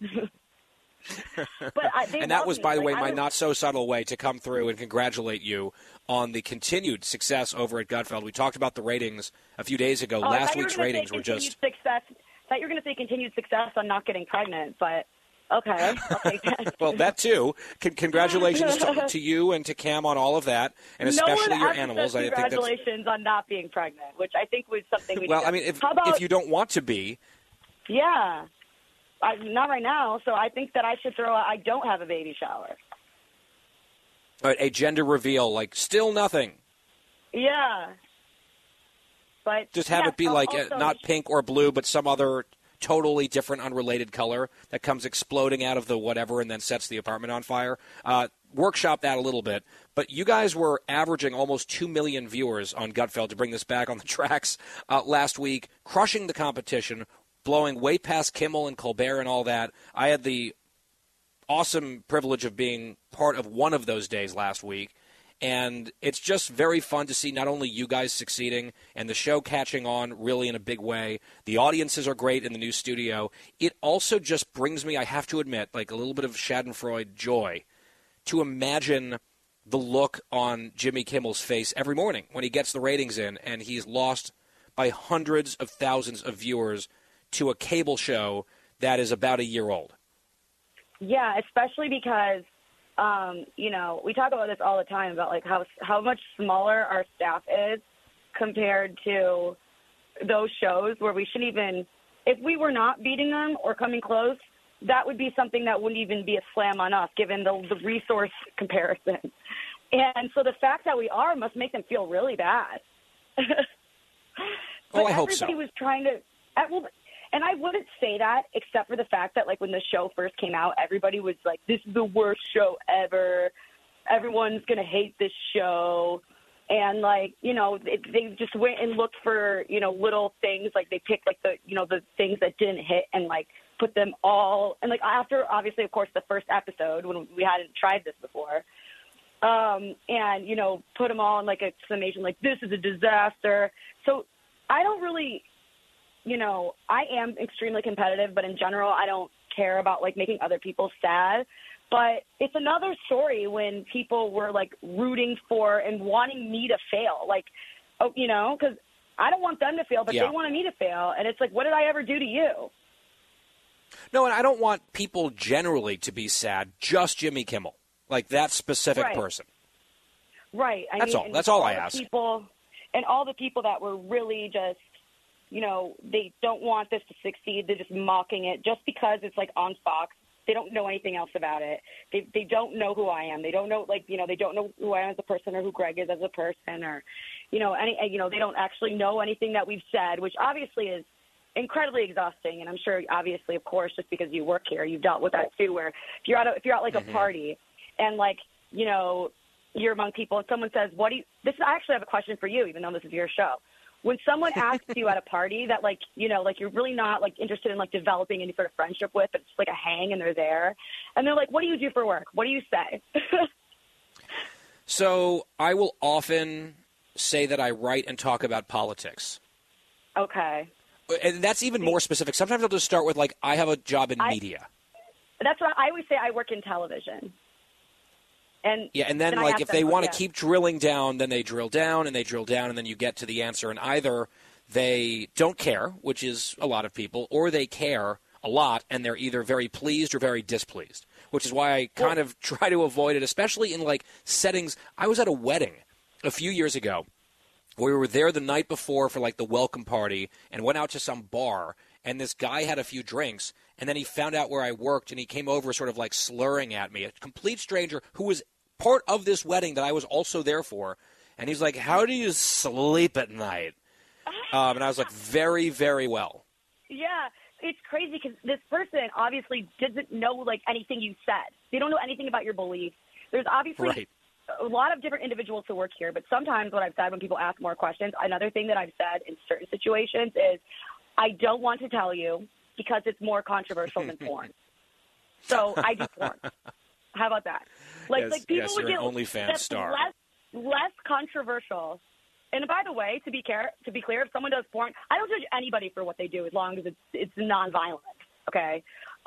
[SPEAKER 3] And that was, by the way, my not-so-subtle way to come through and congratulate you on the continued success over at Gutfeld. We talked about the ratings a few days ago. Last week's ratings were just...
[SPEAKER 15] Success. I thought you were going to say continued success on not getting pregnant, but okay, I'll take that.
[SPEAKER 3] Well, that too. Congratulations to you and to Cam on all of that, and especially your animals.
[SPEAKER 15] I think congratulations on not being pregnant, which I think was something we
[SPEAKER 3] Well,
[SPEAKER 15] did.
[SPEAKER 3] I mean, if you don't want to be...
[SPEAKER 15] Yeah. Not right now, so I think that I should throw I don't have a baby shower.
[SPEAKER 3] All right, a gender reveal, like still nothing.
[SPEAKER 15] Yeah. But
[SPEAKER 3] just have it be like not pink or blue, but some other totally different, unrelated color that comes exploding out of the whatever and then sets the apartment on fire. Workshop that a little bit. But you guys were averaging almost 2 million viewers on Gutfeld, to bring this back on the tracks, last week, crushing the competition, blowing way past Kimmel and Colbert and all that. I had the awesome privilege of being part of one of those days last week, and it's just very fun to see not only you guys succeeding and the show catching on really in a big way. The audiences are great in the new studio. It also just brings me, I have to admit, like a little bit of Schadenfreude joy to imagine the look on Jimmy Kimmel's face every morning when he gets the ratings in and he's lost by hundreds of thousands of viewers to a cable show that is about a year old.
[SPEAKER 15] Yeah, especially because, we talk about this all the time about like how much smaller our staff is compared to those shows where we shouldn't even, if we were not beating them or coming close, that would be something that wouldn't even be a slam on us given the resource comparison. And so the fact that we are must make them feel really bad.
[SPEAKER 3] Oh, I hope so.
[SPEAKER 15] Everybody was trying to, and I wouldn't say that except for the fact that, like, when the show first came out, everybody was like, this is the worst show ever. Everyone's going to hate this show. And, like, they just went and looked for, little things. Like, they picked, like, the things that didn't hit and, like, put them all. And, like, after, obviously, of course, the first episode when we hadn't tried this before. And, put them all in, like, a summation, like, this is a disaster. So I don't really... I am extremely competitive, but in general, I don't care about, like, making other people sad. But it's another story when people were, like, rooting for and wanting me to fail. Like, because I don't want them to fail, but they wanted me to fail. And it's like, what did I ever do to you?
[SPEAKER 3] No, and I don't want people generally to be sad, just Jimmy Kimmel, like that specific person.
[SPEAKER 15] Right.
[SPEAKER 3] That's all I ask.
[SPEAKER 15] And all the people that were really just, they don't want this to succeed. They're just mocking it just because it's like on Fox. They don't know anything else about it. They don't know who I am. They don't know, they don't know who I am as a person or who Greg is as a person or, they don't actually know anything that we've said, which obviously is incredibly exhausting. And I'm sure, obviously, of course, just because you work here, you've dealt with that too, where if you're at a party and you're among people and someone says, I actually have a question for you, even though this is your show. When someone asks you at a party that you're really not interested in developing any sort of friendship with, but it's like a hang and they're there and they're like, what do you do for work? What do you say?
[SPEAKER 3] So I will often say that I write and talk about politics.
[SPEAKER 15] Okay.
[SPEAKER 3] And that's even more specific. Sometimes I'll just start with I have a job in media.
[SPEAKER 15] That's what I always say. I work in television. And
[SPEAKER 3] then if they want to keep drilling down, then they drill down and they drill down, and then you get to the answer. And either they don't care, which is a lot of people, or they care a lot, and they're either very pleased or very displeased, which is why I kind of try to avoid it, especially in settings. I was at a wedding a few years ago. We were there the night before for the welcome party and went out to some bar, and this guy had a few drinks, and then he found out where I worked, and he came over sort of slurring at me, a complete stranger who was part of this wedding that I was also there for, and he's like, how do you sleep at night? And I was like, very, very well.
[SPEAKER 15] Yeah, it's crazy because this person obviously doesn't know anything you said. They don't know anything about your beliefs. There's obviously a lot of different individuals who work here, but sometimes what I've said when people ask more questions, another thing that I've said in certain situations is, I don't want to tell you because it's more controversial than porn. So I do porn. How about that? People would get
[SPEAKER 3] an OnlyFans star.
[SPEAKER 15] Less controversial. And by the way, to be clear, if someone does porn, I don't judge anybody for what they do as long as it's nonviolent. Okay.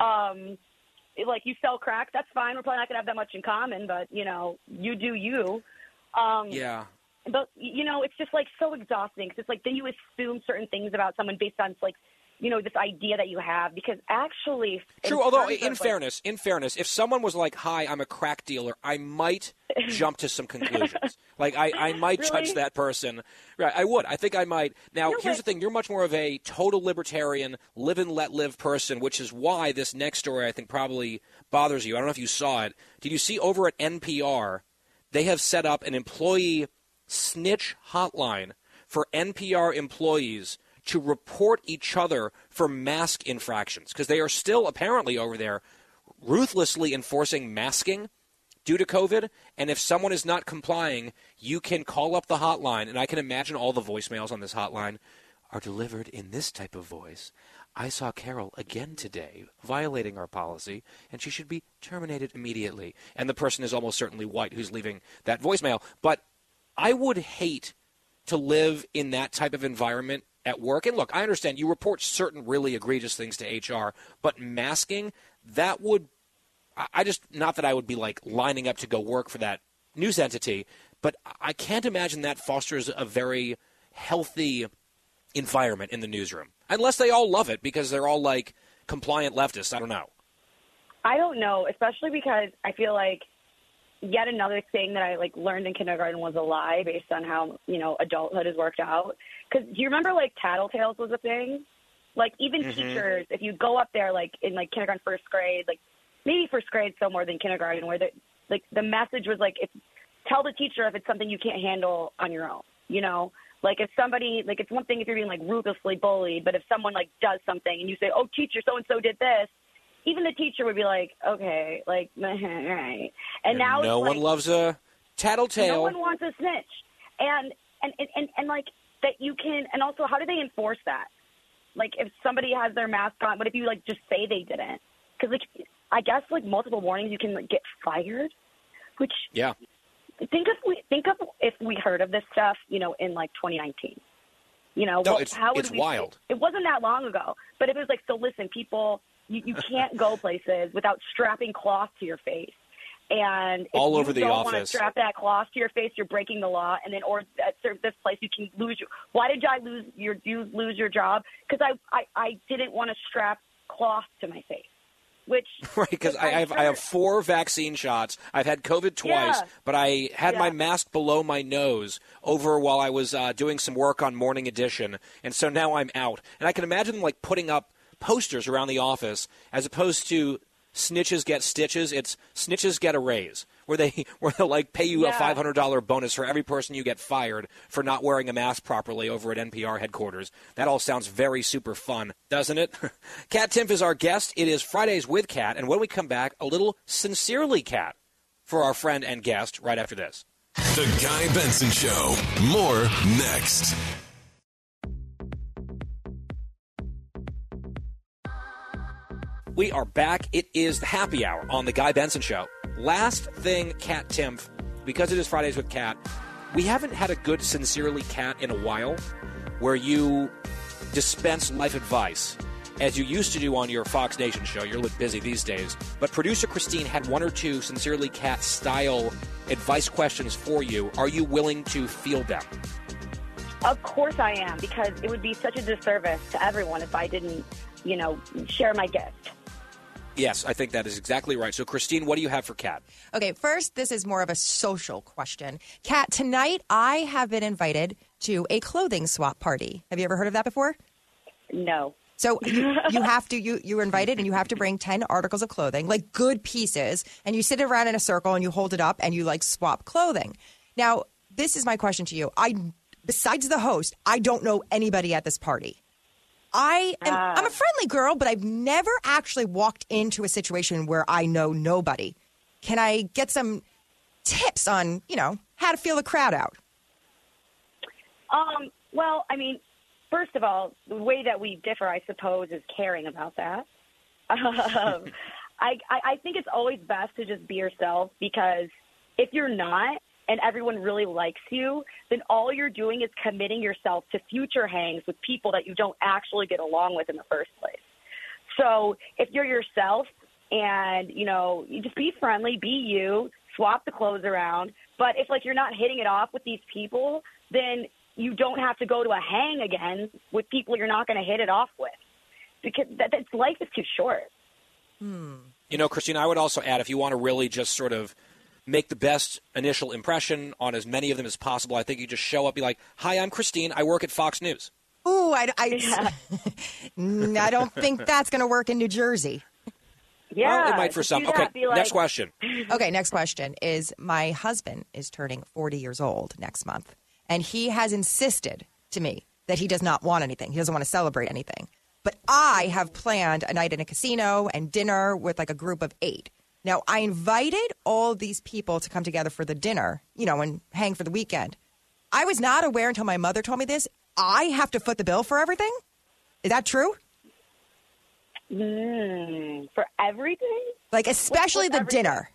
[SPEAKER 15] You sell crack, that's fine. We're probably not gonna have that much in common, but you do you.
[SPEAKER 3] Yeah.
[SPEAKER 15] But it's just so exhausting because it's then you assume certain things about someone based on this idea that you have, because actually
[SPEAKER 3] true. Although in fairness, if someone was like, "Hi, I'm a crack dealer," I might jump to some conclusions. I might judge that person. Right, I would. I think I might. Now, here's the thing: you're much more of a total libertarian, live and let live person, which is why this next story I think probably bothers you. I don't know if you saw it. Did you see over at NPR? They have set up an employee snitch hotline for NPR employees to report each other for mask infractions, because they are still apparently over there ruthlessly enforcing masking due to COVID. And if someone is not complying, you can call up the hotline, and I can imagine all the voicemails on this hotline are delivered in this type of voice. I saw Carol again today violating our policy, and she should be terminated immediately. And the person is almost certainly white who's leaving that voicemail. But I would hate to live in that type of environment at work. And look, I understand you report certain really egregious things to HR, but masking, that would, not that I would be lining up to go work for that news entity, but I can't imagine that fosters a very healthy environment in the newsroom. Unless they all love it because they're all compliant leftists. I don't know.
[SPEAKER 15] I don't know, especially because I feel yet another thing that I learned in kindergarten was a lie based on how, adulthood has worked out. Because do you remember tattletales was a thing? Even teachers, if you go up there in kindergarten, first grade, maybe first grade so more than kindergarten, where the message was tell the teacher if it's something you can't handle on your own, if somebody, it's one thing if you're being ruthlessly bullied, but if someone does something and you say, oh, teacher, so-and-so did this, even the teacher would be okay, right. And now
[SPEAKER 3] no one loves a tattletale.
[SPEAKER 15] No one wants a snitch. And that you can, and also how do they enforce that? If somebody has their mask on, but if you just say they didn't? Because I guess multiple warnings you can get fired, which
[SPEAKER 3] yeah.
[SPEAKER 15] Think of if we heard of this stuff, in 2019.
[SPEAKER 3] No, it's wild.
[SPEAKER 15] It wasn't that long ago, but it was so listen, people, you can't go places without strapping cloth to your face. And if
[SPEAKER 3] all over the
[SPEAKER 15] you don't
[SPEAKER 3] office.
[SPEAKER 15] want to strap that cloth to your face, you're breaking the law. And then, or at this place, you can lose your. Why did I lose your job? Because I didn't want to strap cloth to my face. which
[SPEAKER 3] right, because I have 4 vaccine shots. I've had COVID twice, but I had my mask below my nose over while I was doing some work on Morning Edition, and so now I'm out. And I can imagine them like putting up posters around the office as opposed to snitches get stitches. It's snitches get a raise, where they'll like pay you a $500 bonus for every person you get fired for not wearing a mask properly over at NPR headquarters. That all sounds very super fun, doesn't it? Kat Timpf is our guest. It is Fridays with Kat, and when we come back, a little Sincerely Kat for our friend and guest right after this.
[SPEAKER 2] The Guy Benson Show. More next.
[SPEAKER 3] We are back. It is the happy hour on the Guy Benson Show. Last thing, Kat Timpf, because it is Fridays with Kat, we haven't had a good Sincerely Kat in a while where you dispense life advice as you used to do on your Fox Nation show. You're a little busy these days. But producer Christine had 1 or 2 Sincerely Kat style advice questions for you. Are you willing to field them?
[SPEAKER 15] Of course I am, because it would be such a disservice to everyone if I didn't, share my gift.
[SPEAKER 3] Yes, I think that is exactly right. So, Christine, what do you have for Kat?
[SPEAKER 10] Okay, first, this is more of a social question. Kat, tonight I have been invited to a clothing swap party. Have you ever heard of that before?
[SPEAKER 15] No.
[SPEAKER 10] So you're invited and you have to bring 10 articles of clothing, like good pieces, and you sit around in a circle and you hold it up and you like swap clothing. Now, this is my question to you. Besides the host, I don't know anybody at this party. I'm a friendly girl, but I've never actually walked into a situation where I know nobody. Can I get some tips on, how to feel the crowd out?
[SPEAKER 15] Well, I mean, first of all, the way that we differ, I suppose, is caring about that. I think it's always best to just be yourself, because if you're not, and everyone really likes you, then all you're doing is committing yourself to future hangs with people that you don't actually get along with in the first place. So if you're yourself and, you just be friendly, be you, swap the clothes around. But if, you're not hitting it off with these people, then you don't have to go to a hang again with people you're not going to hit it off with. Because life is too short.
[SPEAKER 3] Christine, I would also add, if you want to really just sort of make the best initial impression on as many of them as possible, I think you just show up, be like, "Hi, I'm Christine. I work at Fox News."
[SPEAKER 10] Ooh, I don't think that's going to work in New Jersey.
[SPEAKER 15] Yeah,
[SPEAKER 3] well, it might for some. Okay, next question.
[SPEAKER 10] Okay, next question is, my husband is turning 40 years old next month, and he has insisted to me that he does not want anything. He doesn't want to celebrate anything. But I have planned a night in a casino and dinner with a group of 8. Now, I invited all these people to come together for the dinner, and hang for the weekend. I was not aware until my mother told me this. I have to foot the bill for everything? Is that true?
[SPEAKER 15] For everything?
[SPEAKER 10] Especially the dinner.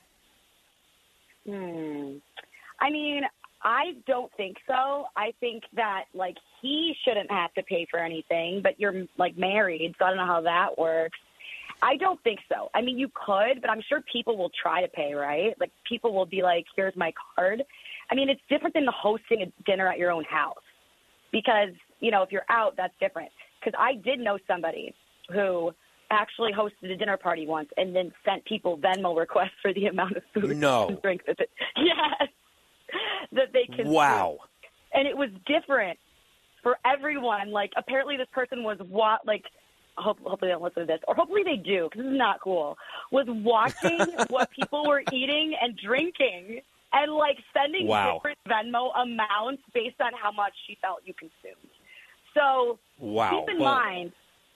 [SPEAKER 15] I mean, I don't think so. I think that, he shouldn't have to pay for anything, but you're, married, so I don't know how that works. I don't think so. I mean, you could, but I'm sure people will try to pay, right? People will be like, "Here's my card." I mean, it's different than hosting a dinner at your own house, because, if you're out, that's different. Because I did know somebody who actually hosted a dinner party once and then sent people Venmo requests for the amount of food and drink that they consumed.
[SPEAKER 3] Wow.
[SPEAKER 15] And it was different for everyone. Apparently this person was hopefully they don't listen to this, or hopefully they do, because this is not cool, was watching what people were eating and drinking and, sending different Venmo amounts based on how much she felt you consumed. So keep in mind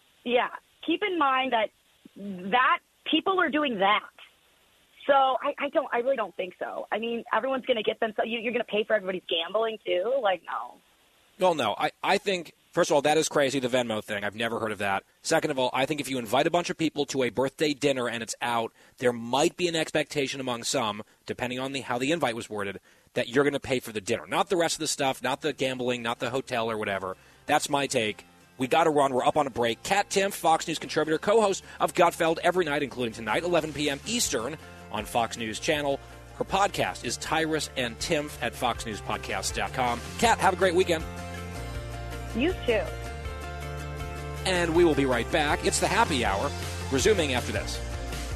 [SPEAKER 15] that people are doing that. So I really don't think so. I mean, everyone's going to get them. So you're going to pay for everybody's gambling too? No.
[SPEAKER 3] Well, no. I think, first of all, that is crazy, the Venmo thing. I've never heard of that. Second of all, I think if you invite a bunch of people to a birthday dinner and it's out, there might be an expectation among some, depending on how the invite was worded, that you're going to pay for the dinner. Not the rest of the stuff, not the gambling, not the hotel or whatever. That's my take. We got to run. We're up on a break. Kat Timpf, Fox News contributor, co-host of Gutfeld every night, including tonight, 11 p.m. Eastern on Fox News Channel. Her podcast is Tyrus and Timpf at foxnewspodcast.com. Kat, have a great weekend.
[SPEAKER 15] You too.
[SPEAKER 3] And we will be right back. It's the happy hour, resuming after this.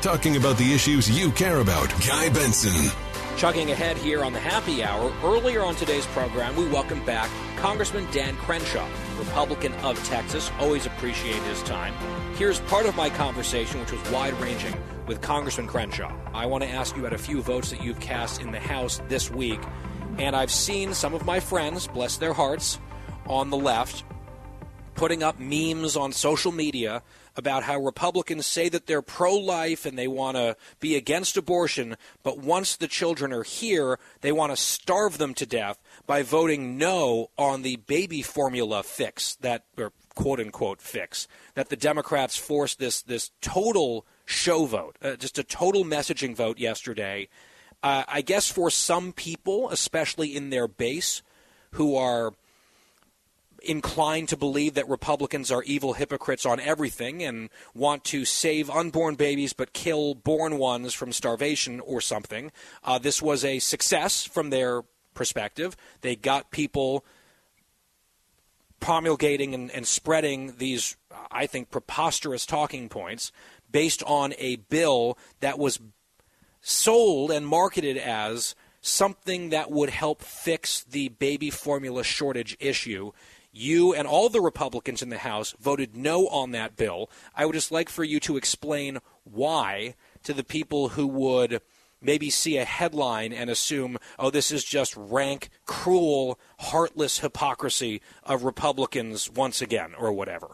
[SPEAKER 2] talking about the issues you care about. Guy Benson.
[SPEAKER 3] Chugging ahead here on the Happy Hour, earlier on today's program, we welcome back Congressman Dan Crenshaw, Republican of Texas. Always appreciate his time. Here's part of my conversation, which was wide-ranging, with Congressman Crenshaw. I want to ask you about a few votes that you've cast in the House this week, and I've seen some of my friends, bless their hearts, on the left, putting up memes on social media about how Republicans say that they're pro-life and they want to be against abortion, but once the children are here, they want to starve them to death by voting no on the baby formula fix, that, or quote-unquote fix, that the Democrats forced this total show vote, just a total messaging vote yesterday. I guess for some people, especially in their base, who are inclined to believe that Republicans are evil hypocrites on everything and want to save unborn babies but kill born ones from starvation or something. This was a success from their perspective. They got people promulgating and spreading these, I think, preposterous talking points based on a bill that was sold and marketed as something that would help fix the baby formula shortage issue. You and all the Republicans in the House voted no on that bill. I would just like for you to explain why to the people who would maybe see a headline and assume, oh, this is just rank, cruel, heartless hypocrisy of Republicans once again, or whatever.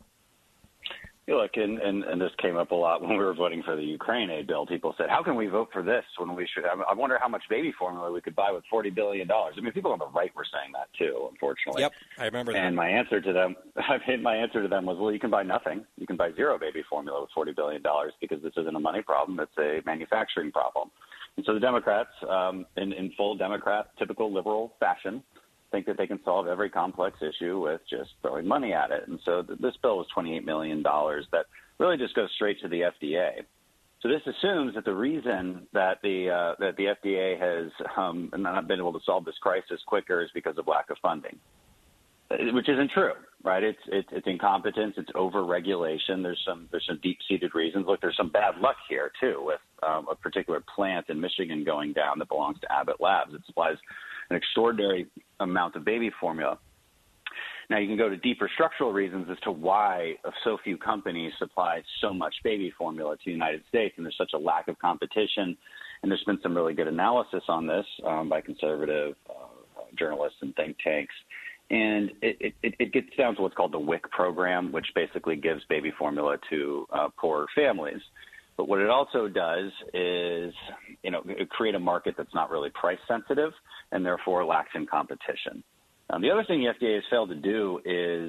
[SPEAKER 9] Look, and this came up a lot when we were voting for the Ukraine aid bill. People said, how can we vote for this when we should? I wonder how much baby formula we could buy with $40 billion. I mean, people on the right were saying that too, unfortunately.
[SPEAKER 3] Yep, I remember that.
[SPEAKER 9] And my answer to them was, well, you can buy nothing. You can buy zero baby formula with $40 billion because this isn't a money problem. It's a manufacturing problem. And so the Democrats, in full Democrat, typical liberal fashion, think that they can solve every complex issue with just throwing money at it. And so this bill was $28 million that really just goes straight to the FDA. So this assumes that the reason that the FDA has not been able to solve this crisis quicker is because of lack of funding, which isn't true, right? It's incompetence, it's overregulation. There's some deep-seated reasons. Look, there's some bad luck here too with a particular plant in Michigan going down that belongs to Abbott Labs. It supplies an extraordinary amount of baby formula. Now, you can go to deeper structural reasons as to why so few companies supply so much baby formula to the United States, and there's such a lack of competition. And there's been some really good analysis on this by conservative journalists and think tanks. And it gets down to what's called the WIC program, which basically gives baby formula to poor families. But what it also does is, create a market that's not really price sensitive and therefore lacks in competition. The other thing the FDA has failed to do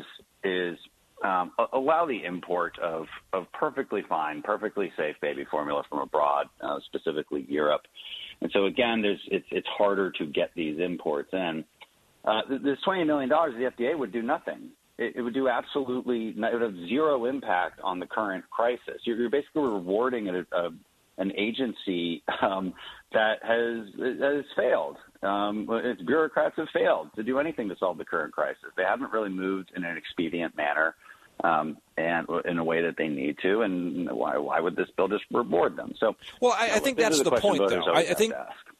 [SPEAKER 9] is allow the import of perfectly fine, perfectly safe baby formula from abroad, specifically Europe. And so again, it's harder to get these imports in. This $20 million, the FDA would do nothing. It would do it would have zero impact on the current crisis. You're basically rewarding an agency that has failed. Its bureaucrats have failed to do anything to solve the current crisis. They haven't really moved in an expedient manner and in a way that they need to. And why would this bill just reward them? So,
[SPEAKER 3] well, I think that's the point, though. I think,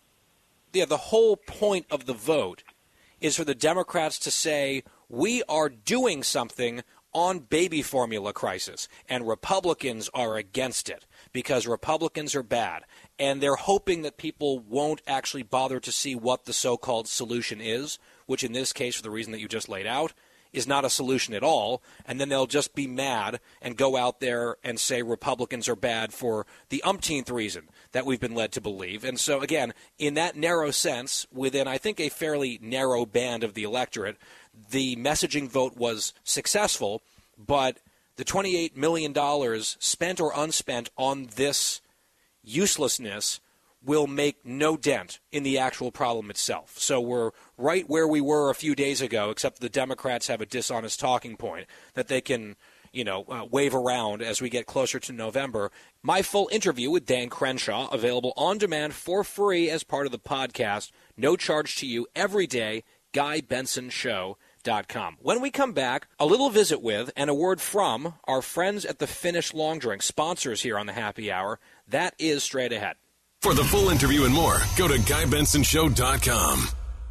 [SPEAKER 3] the whole point of the vote is for the Democrats to say, we are doing something on baby formula crisis, and Republicans are against it because Republicans are bad. And they're hoping that people won't actually bother to see what the so-called solution is, which in this case, for the reason that you just laid out, is not a solution at all. And then they'll just be mad and go out there and say Republicans are bad for the umpteenth reason that we've been led to believe. And so, again, in that narrow sense, within, I think, a fairly narrow band of the electorate, the messaging vote was successful, but the $28 million spent or unspent on this uselessness will make no dent in the actual problem itself. So we're right where we were a few days ago, except the Democrats have a dishonest talking point that they can, wave around as we get closer to November. My full interview with Dan Crenshaw, available on demand for free as part of the podcast, no charge to you every day, GuyBensonShow.com. longdrink.com. When we come back, a little visit with and a word from our friends at the Finnish Long Drink, sponsors here on the Happy Hour. That is straight ahead.
[SPEAKER 2] For the full interview and more, go to GuyBensonShow.com.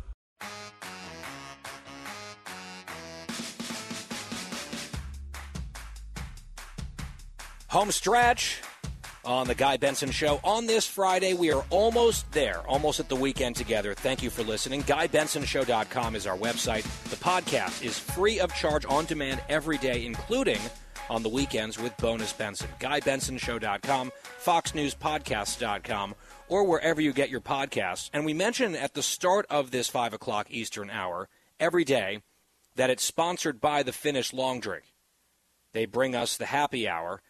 [SPEAKER 3] Home stretch on the Guy Benson Show. On this Friday, we are almost there, almost at the weekend together. Thank you for listening. GuyBensonShow.com is our website. The podcast is free of charge on demand every day, including on the weekends with Bonus Benson. GuyBensonShow.com, FoxNewsPodcasts.com, or wherever you get your podcasts. And we mentioned at the start of this 5 o'clock Eastern hour every day that it's sponsored by the Finnish Long Drink. They bring us the Happy Hour.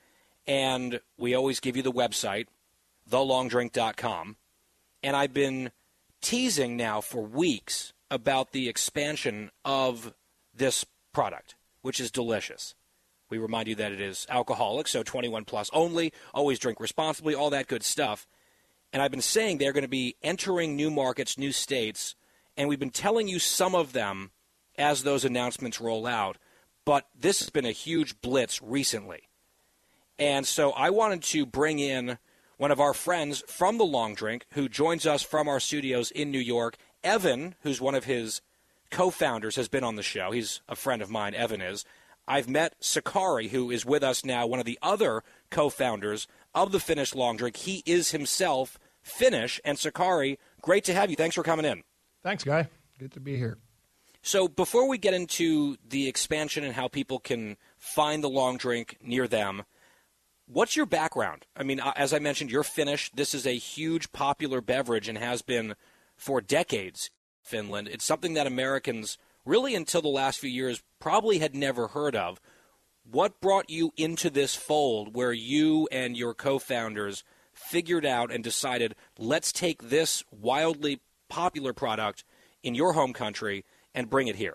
[SPEAKER 3] And we always give you the website, thelongdrink.com. And I've been teasing now for weeks about the expansion of this product, which is delicious. We remind you that it is alcoholic, so 21 plus only, always drink responsibly, all that good stuff. And I've been saying they're going to be entering new markets, new states, and we've been telling you some of them as those announcements roll out. But this has been a huge blitz recently. And so I wanted to bring in one of our friends from the Long Drink who joins us from our studios in New York. Evan, who's one of his co-founders, has been on the show. He's a friend of mine, Evan is. I've met Sakari, who is with us now, one of the other co-founders of the Finnish Long Drink. He is himself Finnish. And Sakari, great to have you. Thanks for coming in.
[SPEAKER 16] Thanks, Guy. Good to be here.
[SPEAKER 3] So before we get into the expansion and how people can find the Long Drink near them, what's your background? I mean, as I mentioned, you're Finnish. This is a huge popular beverage and has been for decades in Finland. It's something that Americans, really until the last few years, probably had never heard of. What brought you into this fold where you and your co-founders figured out and decided, let's take this wildly popular product in your home country and bring it here?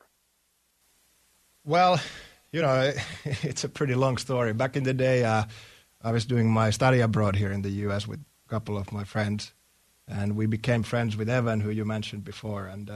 [SPEAKER 16] Well, it's a pretty long story. Back in the day, I was doing my study abroad here in the U.S. with a couple of my friends, and we became friends with Evan, who you mentioned before. And,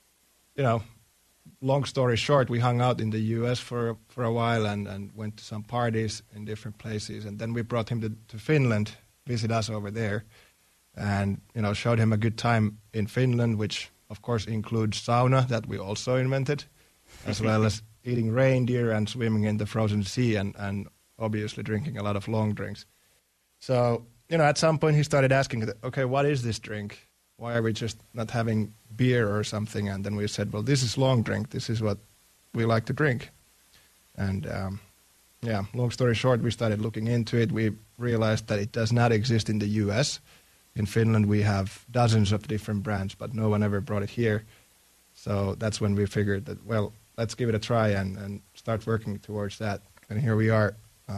[SPEAKER 16] long story short, we hung out in the U.S. for a while and went to some parties in different places. And then we brought him to Finland, visit us over there, and, showed him a good time in Finland, which, of course, includes sauna that we also invented, as well as eating reindeer and swimming in the frozen sea and obviously drinking a lot of long drinks. So, at some point he started asking, okay, what is this drink? Why are we just not having beer or something? And then we said, well, this is long drink. This is what we like to drink. And, long story short, we started looking into it. We realized that it does not exist in the U.S. In Finland, we have dozens of different brands, but no one ever brought it here. So that's when we figured that, well, let's give it a try and start working towards that. And here we are.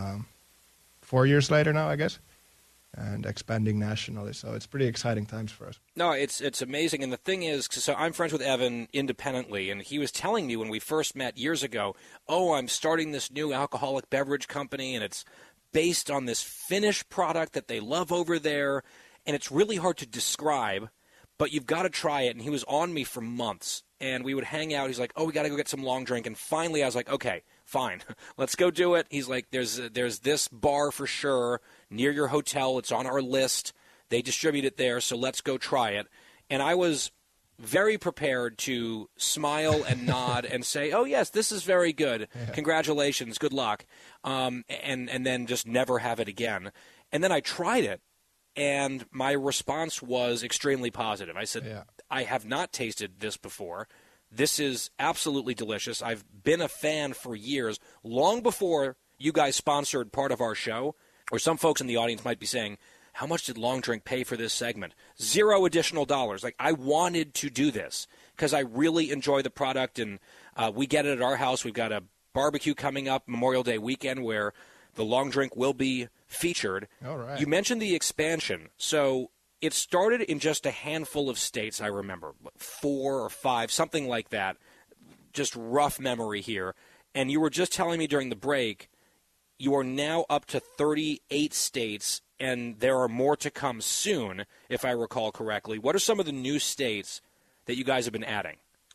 [SPEAKER 16] 4 years later now, I guess, and expanding nationally. So it's pretty exciting times for us.
[SPEAKER 3] No, it's amazing. And the thing is, so I'm friends with Evan independently, and he was telling me when we first met years ago, I'm starting this new alcoholic beverage company, and it's based on this Finnish product that they love over there, and it's really hard to describe, but you've got to try it. And he was on me for months, and we would hang out. He's like, we got to go get some long drink. And finally I was like, okay, fine, let's go do it. He's like, there's this bar for sure near your hotel. It's on our list. They distribute it there, so let's go try it. And I was very prepared to smile and nod and say, oh, yes, this is very good. Yeah. Congratulations. Good luck. And then just never have it again. And then I tried it, and my response was extremely positive. I said, I have not tasted this before. This is absolutely delicious. I've been a fan for years, long before you guys sponsored part of our show, or some folks in the audience might be saying, how much did Long Drink pay for this segment? $0 additional dollars. Like, I wanted to do this because I really enjoy the product, and we get it at our house. We've got a barbecue coming up Memorial Day weekend where the Long Drink will be featured.
[SPEAKER 16] All right.
[SPEAKER 3] You mentioned the expansion. So it started in just a handful of states, I remember, 4 or 5, something like that. Just rough memory here. And you were just telling me during the break, you are now up to 38 states, and there are more to come soon, if I recall correctly. What are some of the new states that you guys have been adding?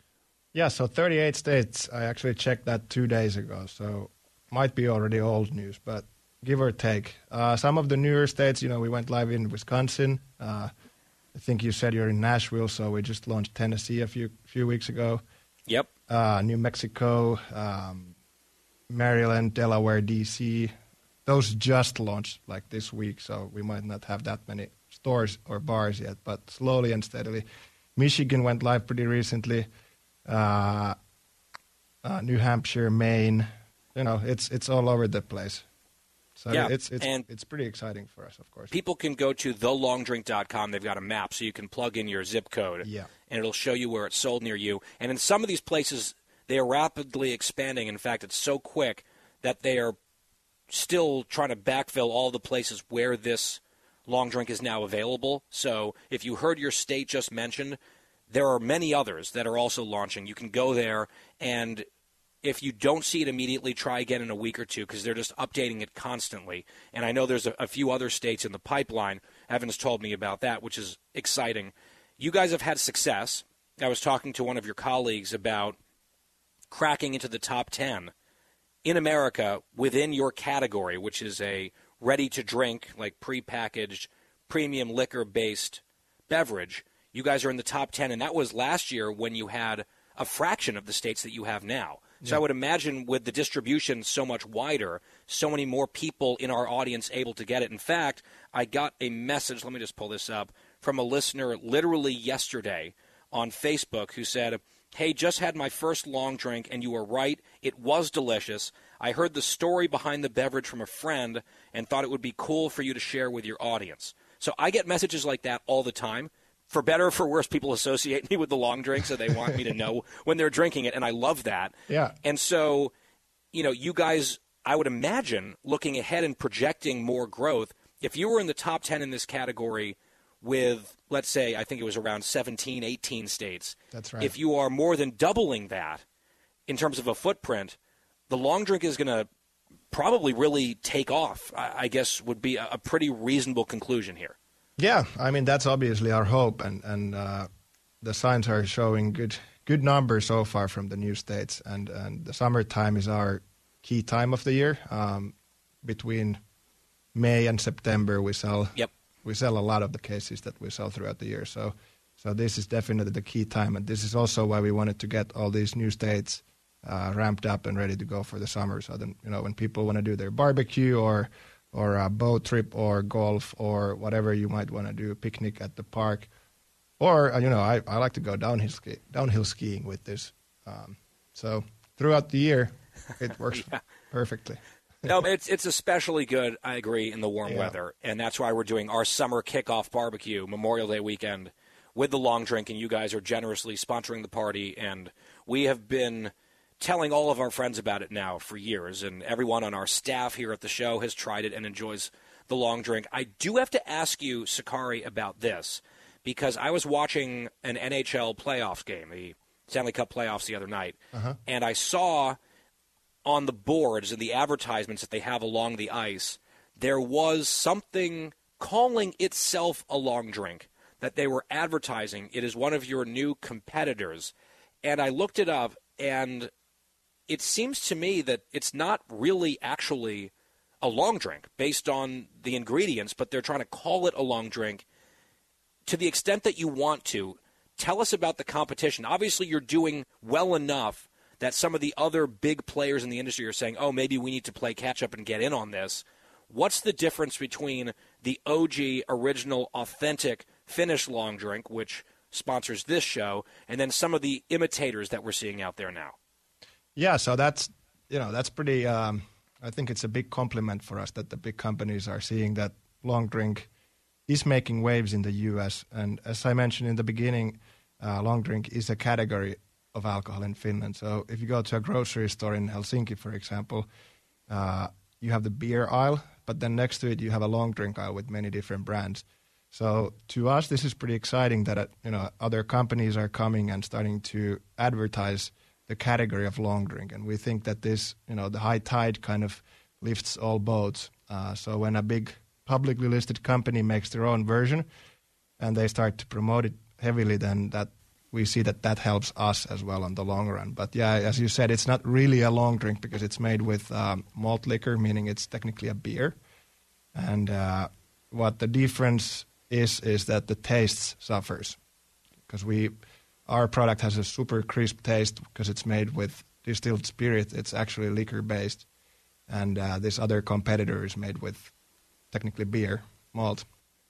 [SPEAKER 16] Yeah, so 38 states. I actually checked that 2 days ago, so might be already old news, but give or take. Some of the newer states, we went live in Wisconsin. I think you said you're in Nashville, so we just launched Tennessee a few weeks ago.
[SPEAKER 3] Yep.
[SPEAKER 16] New Mexico, Maryland, Delaware, D.C. Those just launched like this week, so we might not have that many stores or bars yet, but slowly and steadily. Michigan went live pretty recently. New Hampshire, Maine, it's all over the place. So
[SPEAKER 3] yeah,
[SPEAKER 16] it's pretty exciting for us, of course.
[SPEAKER 3] People can go to thelongdrink.com. They've got a map, so you can plug in your zip code, and it'll show you where it's sold near you. And in some of these places, they are rapidly expanding. In fact, it's so quick that they are still trying to backfill all the places where this long drink is now available. So if you heard your state just mentioned, there are many others that are also launching. You can go there, and if you don't see it immediately, try again in a week or two because they're just updating it constantly. And I know there's a few other states in the pipeline. Evan's told me about that, which is exciting. You guys have had success. I was talking to one of your colleagues about cracking into the top 10 in America within your category, which is a ready-to-drink, like prepackaged, premium liquor-based beverage. You guys are in the top 10, and that was last year when you had a fraction of the states that you have now. So I would imagine with the distribution so much wider, so many more people in our audience able to get it. In fact, I got a message, let me just pull this up, from a listener literally yesterday on Facebook who said, "Hey, just had my first long drink, and you were right. It was delicious. I heard the story behind the beverage from a friend and thought it would be cool for you to share with your audience." So I get messages like that all the time. For better or for worse, people associate me with the long drink, so they want me to know when they're drinking it, and I love that.
[SPEAKER 16] Yeah.
[SPEAKER 3] And so, you guys, I would imagine, looking ahead and projecting more growth, if you were in the top 10 in this category with, let's say, I think it was around 17, 18 states.
[SPEAKER 16] That's right.
[SPEAKER 3] If you are more than doubling that in terms of a footprint, the long drink is going to probably really take off, I guess would be a pretty reasonable conclusion here.
[SPEAKER 16] Yeah, I mean, that's obviously our hope, and the signs are showing good numbers so far from the new states, and the summertime is our key time of the year. Between May and September, we sell a lot of the cases that we sell throughout the year. So this is definitely the key time, and this is also why we wanted to get all these new states ramped up and ready to go for the summer. So then, when people want to do their barbecue or a boat trip or golf or whatever you might want to do, a picnic at the park. Or, I like to go downhill skiing with this. So throughout the year, it works perfectly.
[SPEAKER 3] No, it's especially good, I agree, in the warm weather. And that's why we're doing our summer kickoff barbecue, Memorial Day weekend, with the long drink. And you guys are generously sponsoring the party. And we have been telling all of our friends about it now for years, and everyone on our staff here at the show has tried it and enjoys the long drink. I do have to ask you, Sakari, about this, because I was watching an NHL playoffs game, the Stanley Cup playoffs the other night, and I saw on the boards and the advertisements that they have along the ice, there was something calling itself a long drink that they were advertising. It is one of your new competitors, and I looked it up, and it seems to me that it's not really actually a long drink based on the ingredients, but they're trying to call it a long drink. To the extent that you want to, tell us about the competition. Obviously, you're doing well enough that some of the other big players in the industry are saying, oh, maybe we need to play catch-up and get in on this. What's the difference between the OG, original, authentic Finnish long drink, which sponsors this show, and then some of the imitators that we're seeing out there now?
[SPEAKER 16] Yeah, so that's pretty. I think it's a big compliment for us that the big companies are seeing that long drink is making waves in the U.S. And as I mentioned in the beginning, long drink is a category of alcohol in Finland. So if you go to a grocery store in Helsinki, for example, you have the beer aisle, but then next to it you have a long drink aisle with many different brands. So to us, this is pretty exciting that other companies are coming and starting to advertise the category of long drink, and we think that this, the high tide kind of lifts all boats. So when a big publicly listed company makes their own version and they start to promote it heavily, then that we see that helps us as well on the long run. But yeah, as you said, it's not really a long drink because it's made with malt liquor, meaning it's technically a beer. And what the difference is that the taste suffers because our product has a super crisp taste because it's made with distilled spirit. It's actually liquor based, and this other competitor is made with technically beer, malt.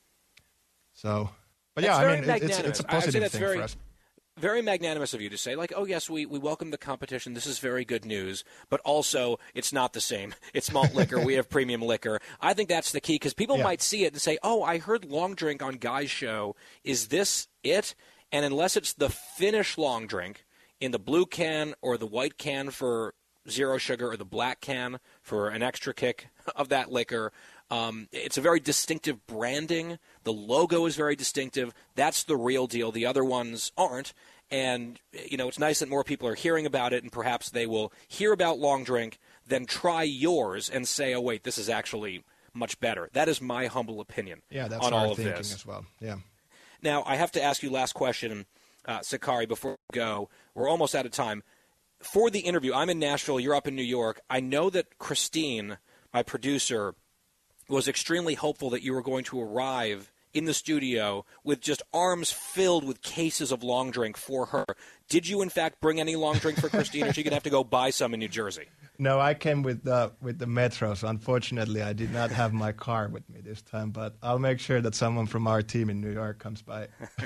[SPEAKER 16] So, but yeah, I mean, it's a positive thing for us.
[SPEAKER 3] Very magnanimous of you to say, like, oh, yes, we welcome the competition. This is very good news. But also, it's not the same. It's malt liquor. We have premium liquor. I think that's the key because people might see it and say, oh, I heard long drink on Guy's show. Is this it? And unless it's the Finnish long drink in the blue can or the white can for zero sugar or the black can for an extra kick of that liquor, it's a very distinctive branding. The logo is very distinctive. That's the real deal. The other ones aren't. And, it's nice that more people are hearing about it, and perhaps they will hear about long drink, then try yours and say, oh, wait, this is actually much better. That is my humble opinion on all of this.
[SPEAKER 16] As well. Yeah.
[SPEAKER 3] Now, I have to ask you last question, Sakari, before we go. We're almost out of time. For the interview, I'm in Nashville. You're up in New York. I know that Christine, my producer, was extremely hopeful that you were going to arrive in the studio with just arms filled with cases of long drink for her. Did you, in fact, bring any long drink for Christine, or is she going to have to go buy some in New Jersey?
[SPEAKER 16] No, I came with the Metro, so unfortunately I did not have my car with me this time, but I'll make sure that someone from our team in New York comes by.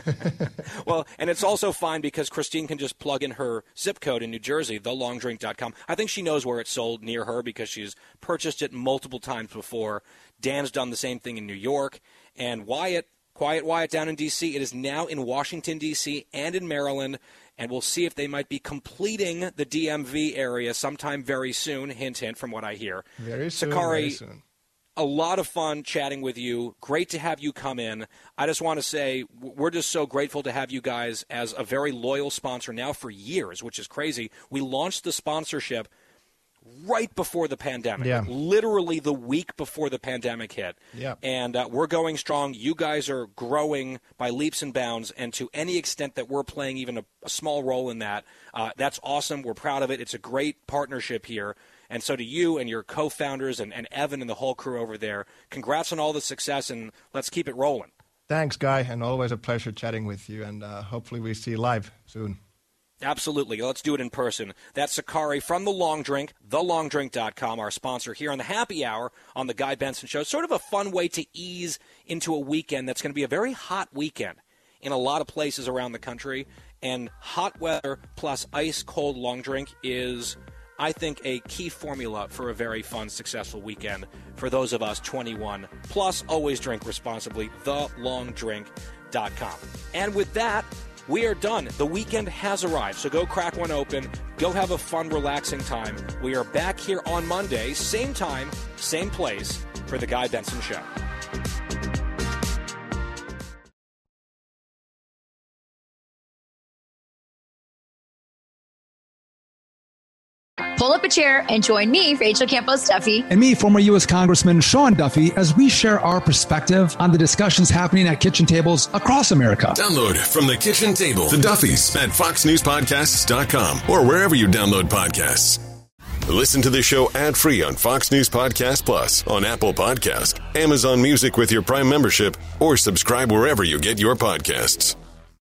[SPEAKER 3] Well, and it's also fine because Christine can just plug in her zip code in New Jersey, thelongdrink.com. I think she knows where it's sold near her because she's purchased it multiple times before. Dan's done the same thing in New York. And Quiet Wyatt down in D.C., it is now in Washington, D.C. and in Maryland. And we'll see if they might be completing the DMV area sometime very soon. Hint, hint, from what I hear.
[SPEAKER 16] Very soon,
[SPEAKER 3] Sakari,
[SPEAKER 16] very soon.
[SPEAKER 3] A lot of fun chatting with you. Great to have you come in. I just want to say we're just so grateful to have you guys as a very loyal sponsor now for years, which is crazy. We launched the sponsorship right before the pandemic, literally the week before the pandemic hit.
[SPEAKER 16] Yeah.
[SPEAKER 3] And we're going strong. You guys are growing by leaps and bounds, and to any extent that we're playing even a small role in that, that's awesome. We're proud of it. It's a great partnership here. And so to you and your co-founders and Evan and the whole crew over there, congrats on all the success, and let's keep it rolling.
[SPEAKER 16] Thanks, Guy, and always a pleasure chatting with you, and hopefully we see you live soon.
[SPEAKER 3] Absolutely. Let's do it in person. That's Sakari from The Long Drink, thelongdrink.com, our sponsor here on the Happy Hour on the Guy Benson Show. Sort of a fun way to ease into a weekend that's going to be a very hot weekend in a lot of places around the country. And hot weather plus ice-cold long drink is, I think, a key formula for a very fun, successful weekend for those of us 21. Plus, always drink responsibly, thelongdrink.com. And with that, we are done. The weekend has arrived, so go crack one open. Go have a fun, relaxing time. We are back here on Monday, same time, same place, for The Guy Benson Show.
[SPEAKER 17] Pull up a chair and join me, Rachel Campos Duffy.
[SPEAKER 18] And me, former U.S. Congressman Sean Duffy, as we share our perspective on the discussions happening at kitchen tables across America.
[SPEAKER 2] Download From the Kitchen Table, The Duffys, at foxnewspodcasts.com or wherever you download podcasts. Listen to the show ad-free on Fox News Podcast Plus, on Apple Podcast, Amazon Music with your Prime membership, or subscribe wherever you get your podcasts.